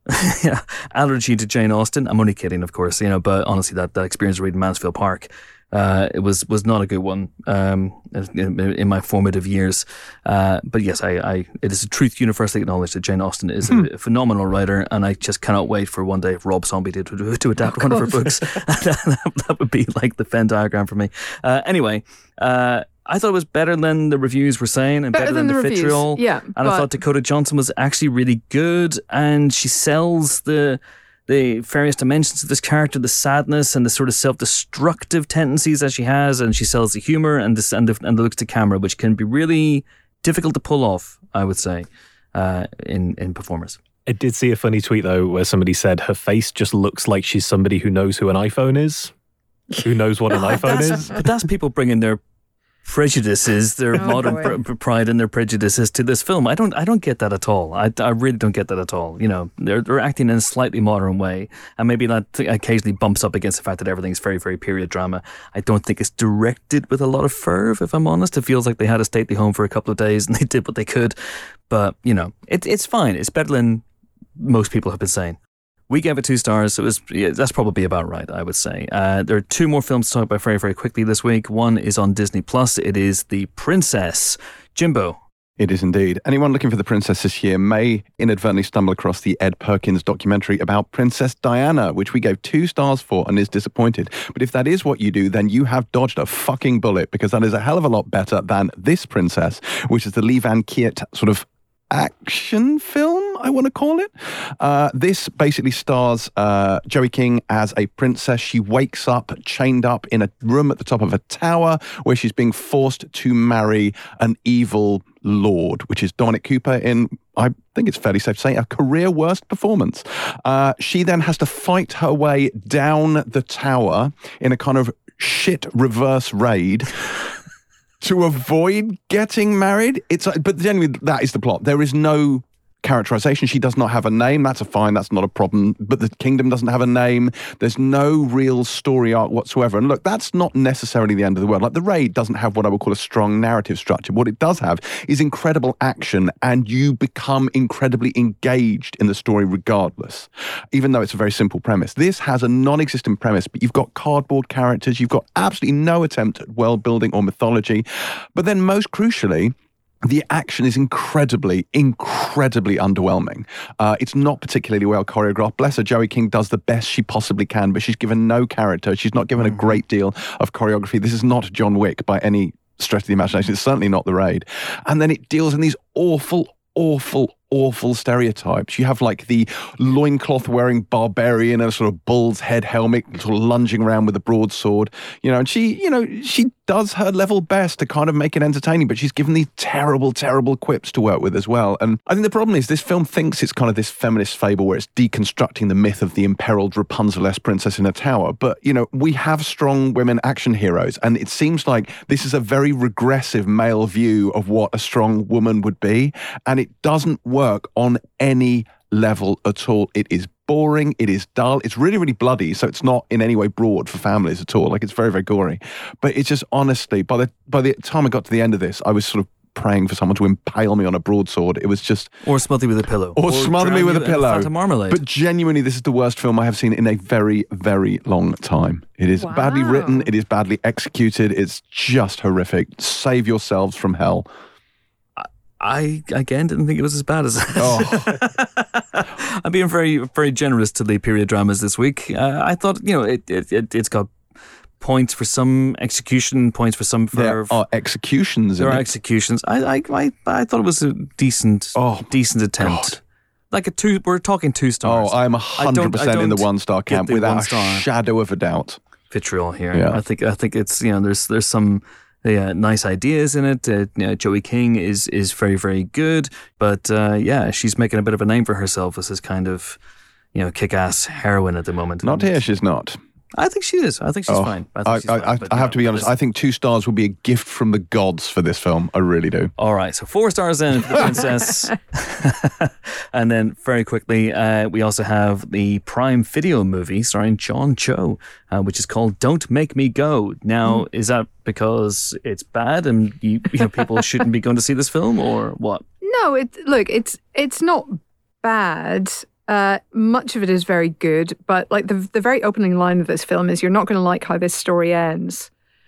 allergy to Jane Austen. I'm only kidding, of course, you know, but honestly, that, that experience of reading Mansfield Park, uh, it was, was not a good one um, in, in my formative years. Uh, but yes, I, I, it is a truth universally acknowledged that Jane Austen is a, a phenomenal writer, and I just cannot wait for one day if Rob Zombie did to, to adapt Oh, one of her books. that, that would be like the Venn diagram for me. Uh, anyway, uh, I thought it was better than the reviews were saying, and better, Better than, than the, the reviews, vitriol. yeah, and but- I thought Dakota Johnson was actually really good, and she sells the the various dimensions of this character, the sadness and the sort of self-destructive tendencies that she has, and she sells the humor and the and the, and the looks to camera, which can be really difficult to pull off, I would say, uh, in in performers. I did see a funny tweet though where somebody said her face just looks like she's somebody who knows who an iPhone is, who knows what an iPhone is. But that's people bringing their prejudices, their Oh, modern boy. pr- pride and their prejudices to this film. I don't, I don't get that at all. I, I really don't get that at all. You know, they're they're acting in a slightly modern way, and maybe that occasionally bumps up against the fact that everything's very, very period drama. I don't think it's directed with a lot of fervor, if I'm honest. It feels like they had a stately home for a couple of days and they did what they could. But you know, it, it's fine. It's better than most people have been saying. We gave it two stars. It was yeah, that's probably about right, I would say. Uh, there are two more films to talk about very, very quickly this week. One is on Disney Plus. It is The Princess. Jimbo. It is indeed. Anyone looking for The Princess this year may inadvertently stumble across the Ed Perkins documentary about Princess Diana, which we gave two stars for and is disappointed. But if that is what you do, then you have dodged a fucking bullet, because that is a hell of a lot better than This Princess, which is the Lee Van Kiet sort of action film, I want to call it. Uh, this basically stars uh, Joey King as a princess. She wakes up chained up in a room at the top of a tower where she's being forced to marry an evil lord, which is Dominic Cooper in, I think it's fairly safe to say, a career worst performance. Uh, she then has to fight her way down the tower in a kind of shit reverse raid to avoid getting married. It's but genuinely that is the plot. There is no characterization. She does not have a name. That's a fine. That's not a problem. But the kingdom doesn't have a name. There's no real story arc whatsoever. And look, that's not necessarily the end of the world. Like, the Raid doesn't have what I would call a strong narrative structure. What it does have is incredible action, and you become incredibly engaged in the story regardless, even though it's a very simple premise. This has a non-existent premise, but you've got cardboard characters. You've got absolutely no attempt at world building or mythology. But then most crucially, the action is incredibly, incredibly underwhelming. Uh, it's not particularly well choreographed. Bless her, Joey King does the best she possibly can, but she's given no character. She's not given a great deal of choreography. This is not John Wick by any stretch of the imagination. It's certainly not The Raid. And then it deals in these awful, awful, awful stereotypes. You have like the loincloth wearing barbarian in a sort of bull's head helmet, sort of lunging around with a broadsword, you know, and she, you know, she does her level best to kind of make it entertaining, but she's given these terrible, terrible quips to work with as well. And I think the problem is this film thinks it's kind of this feminist fable where it's deconstructing the myth of the imperiled Rapunzel-esque princess in a tower. But, you know, we have strong women action heroes, and it seems like this is a very regressive male view of what a strong woman would be, and it doesn't work on any level at all. It is boring, it is dull, it's really, really bloody, so it's not in any way broad for families at all. Like, it's very, very gory. But it's just, honestly, by the by the time I got to the end of this, I was sort of praying for someone to impale me on a broadsword. It was just... Or smother me with a pillow. Or, smother me drown with a you in pillow. Fanta marmalade. But genuinely, this is the worst film I have seen in a very, very long time. It is Wow. badly written, it is badly executed, it's just horrific. Save yourselves from hell. I, again, didn't think it was as bad as Oh. I'm being very, very generous to the period dramas this week. Uh, I thought, you know, it, it, it, it's got points for some execution, points for some There for... are executions There in are it. executions. I, I, I, I thought it was a decent, Oh, decent attempt. God. Like a two, we're talking two stars. Oh, I'm one I don't- hundred percent I in the don't one-star get camp the without one a star. shadow of a doubt. Vitriol here. Yeah. I think, I think it's, you know, there's, there's some Yeah, nice ideas in it. Uh, you know, Joey King is is very, very good. But uh, yeah, she's making a bit of a name for herself as this kind of, you know, kick-ass heroine at the moment. Not here, she's not. I think she is. I think she's Oh, fine. I, think I, she's I, fine, I, but, I you have know, to be that honest. is- I think two stars would be a gift from the gods for this film. I really do. All right, so four stars then for the princess. And then very quickly, uh, we also have the Prime Video movie starring John Cho, uh, which is called Don't Make Me Go. Now, is that because it's bad and you, you know, people shouldn't be going to see this film, or what? No, it look, it's it's not bad. Uh, much of it is very good, but like the the very opening line of this film is, "You're not going to like how this story ends."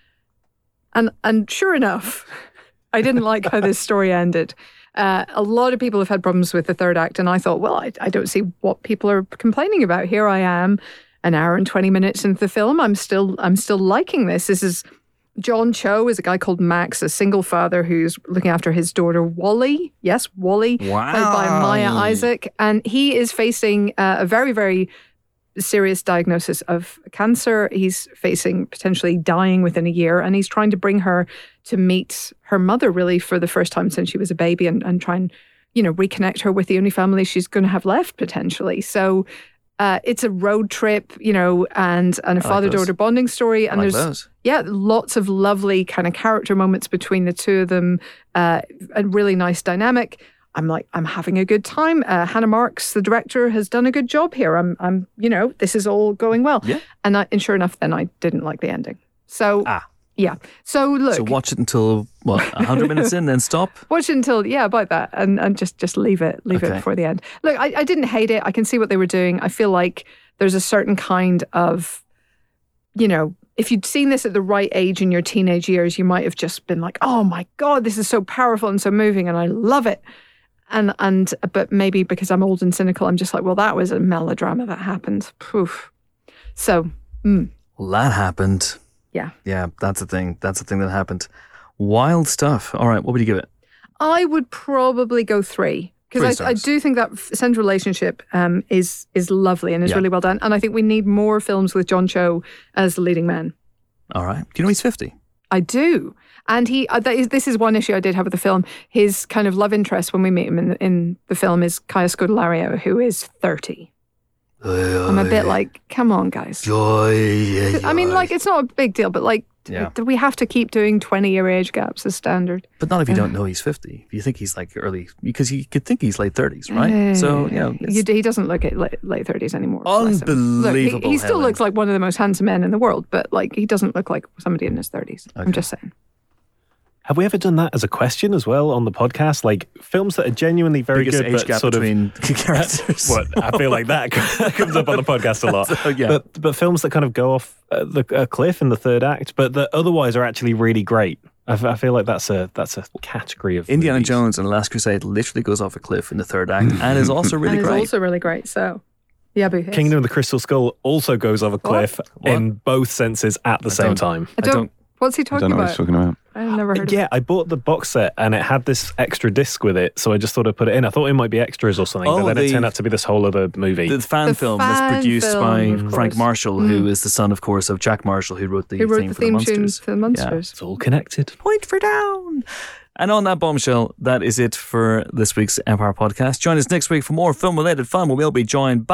And and sure enough, I didn't like how this story ended. Uh, a lot of people have had problems with the third act, and I thought, well, I, I don't see what people are complaining about. Here I am, an hour and twenty minutes into the film. I'm still I'm still liking this. This is John Cho is a guy called Max, a single father who's looking after his daughter Wally. Yes, Wally, Wow. played by Maya Isaac, and he is facing uh, a very very serious diagnosis of cancer. He's facing potentially dying within a year, and he's trying to bring her to meet her mother really for the first time since she was a baby, and, and try and, you know, reconnect her with the only family she's going to have left potentially. So uh, it's a road trip, you know, and, and a like father-daughter those. bonding story. And I like there's, those. yeah, lots of lovely kind of character moments between the two of them, uh, a really nice dynamic. I'm like, I'm having a good time. Uh, Hannah Marks, the director, has done a good job here. I'm, I'm, you know, this is all going well. Yeah. And, I, and sure enough, then I didn't like the ending. So, Ah. yeah. So look, So watch it until, what, one hundred minutes in, then stop? watch it until, yeah, about that, and, and just, just leave it, leave Okay. it before the end. Look, I, I didn't hate it. I can see what they were doing. I feel like there's a certain kind of, you know, if you'd seen this at the right age in your teenage years, you might have just been like, oh my God, this is so powerful and so moving, and I love it. And, and, but maybe because I'm old and cynical, I'm just like, well, that was a melodrama that happened. Poof. So, mm, Well, that happened. yeah. Yeah, that's the thing. That's the thing that happened. Wild stuff. All right, what would you give it? I would probably go three. Three Because I, I stars. do think that f- central relationship um, is is lovely and is Yeah. really well done. And I think we need more films with John Cho as the leading man. All right. Do you know he's fifty? I do. And he, uh, that is, this is one issue I did have with the film. His kind of love interest when we meet him in the, in the film is Kaya Scodelario, who is thirty. I'm a bit like, come on, guys. Joy. I mean, like, it's not a big deal, but like, Yeah. do we have to keep doing twenty-year age gaps as standard? But not if you don't know he's fifty. If you think he's like early, because you could think he's late thirties, right? So, yeah. You- it's- he doesn't look at late, late thirties anymore. bless him. Look, he- Unbelievable, he, still Helen. looks like one of the most handsome men in the world, but like he doesn't look like somebody in his thirties. I'm Okay. just saying. Have we ever done that as a question as well on the podcast? Like films that are genuinely very biggest good, age but gap sort of between characters. What I feel like that comes up on the podcast a lot. So, yeah. But but films that kind of go off uh, the a cliff in the third act, but that otherwise are actually really great. I, f- I feel like that's a that's a category of Indiana movies. Jones and the Last Crusade literally goes off a cliff in the third act and is also really and great. it's also really great. So, yeah, but yes. Kingdom of the Crystal Skull also goes off a cliff What? in both senses at the same don't- time. I I don't, don't- What's he I talking don't know what about? he's talking about. I've never heard Yeah, of I bought the box set and it had this extra disc with it, so I just thought I'd put it in. I thought it might be extras or something, Oh, but then the- it turned out to be this whole other movie. The fan The film that's fan produced film, by of Frank course. Marshall, who is the son, of course, of Jack Marshall, who wrote the Who wrote theme the for the theme tune Monsters. for the Monsters? It's all connected. Point for down. And on that bombshell, that is it for this week's Empire Podcast. Join us next week for more film-related fun, where we'll be joined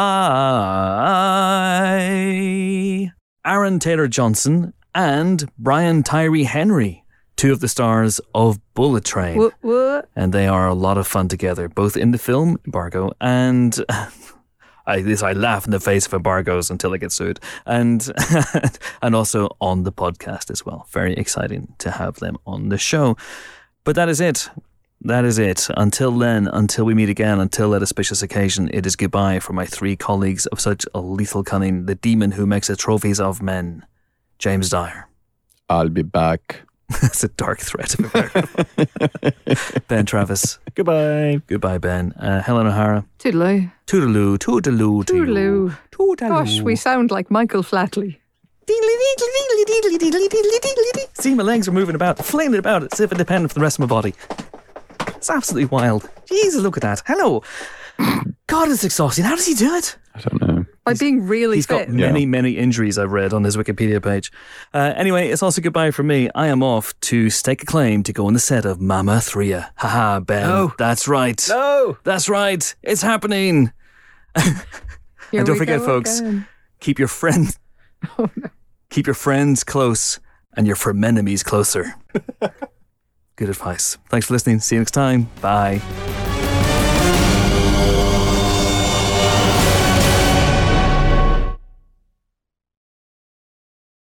by Aaron Taylor-Johnson and Brian Tyree Henry, two of the stars of Bullet Train. What? What? And they are a lot of fun together, both in the film Embargo and I this I laugh in the face of embargoes until I get sued, and and also on the podcast as well. Very exciting to have them on the show. But that is it. That is it. Until then, until we meet again, until that auspicious occasion, it is goodbye from my three colleagues of such a lethal cunning, the demon who makes a trophies of men, James Dyer. I'll be back. That's a dark threat. Ben Travis. Goodbye. Goodbye, Ben. Uh, Helen O'Hara. Toodaloo. Toodaloo, toodaloo, to you. Toodaloo. Toodaloo. Gosh, we sound like Michael Flatley. See, my legs are moving about, flailing about as if independent from the rest of my body. It's absolutely wild. Jesus, look at that. Hello. God, it's exhausting. How does he do it? I don't know. By being really He's fit. got many, many injuries I've read on his Wikipedia page. Uh, anyway, it's also goodbye from me. I am off to stake a claim to go on the set of Mama three. Haha, Ben. No. That's right. No! That's right. It's happening. Here And don't we forget, go folks, again. keep your friends Oh, no. keep your friends close and your frenemies closer. Good advice. Thanks for listening. See you next time. Bye.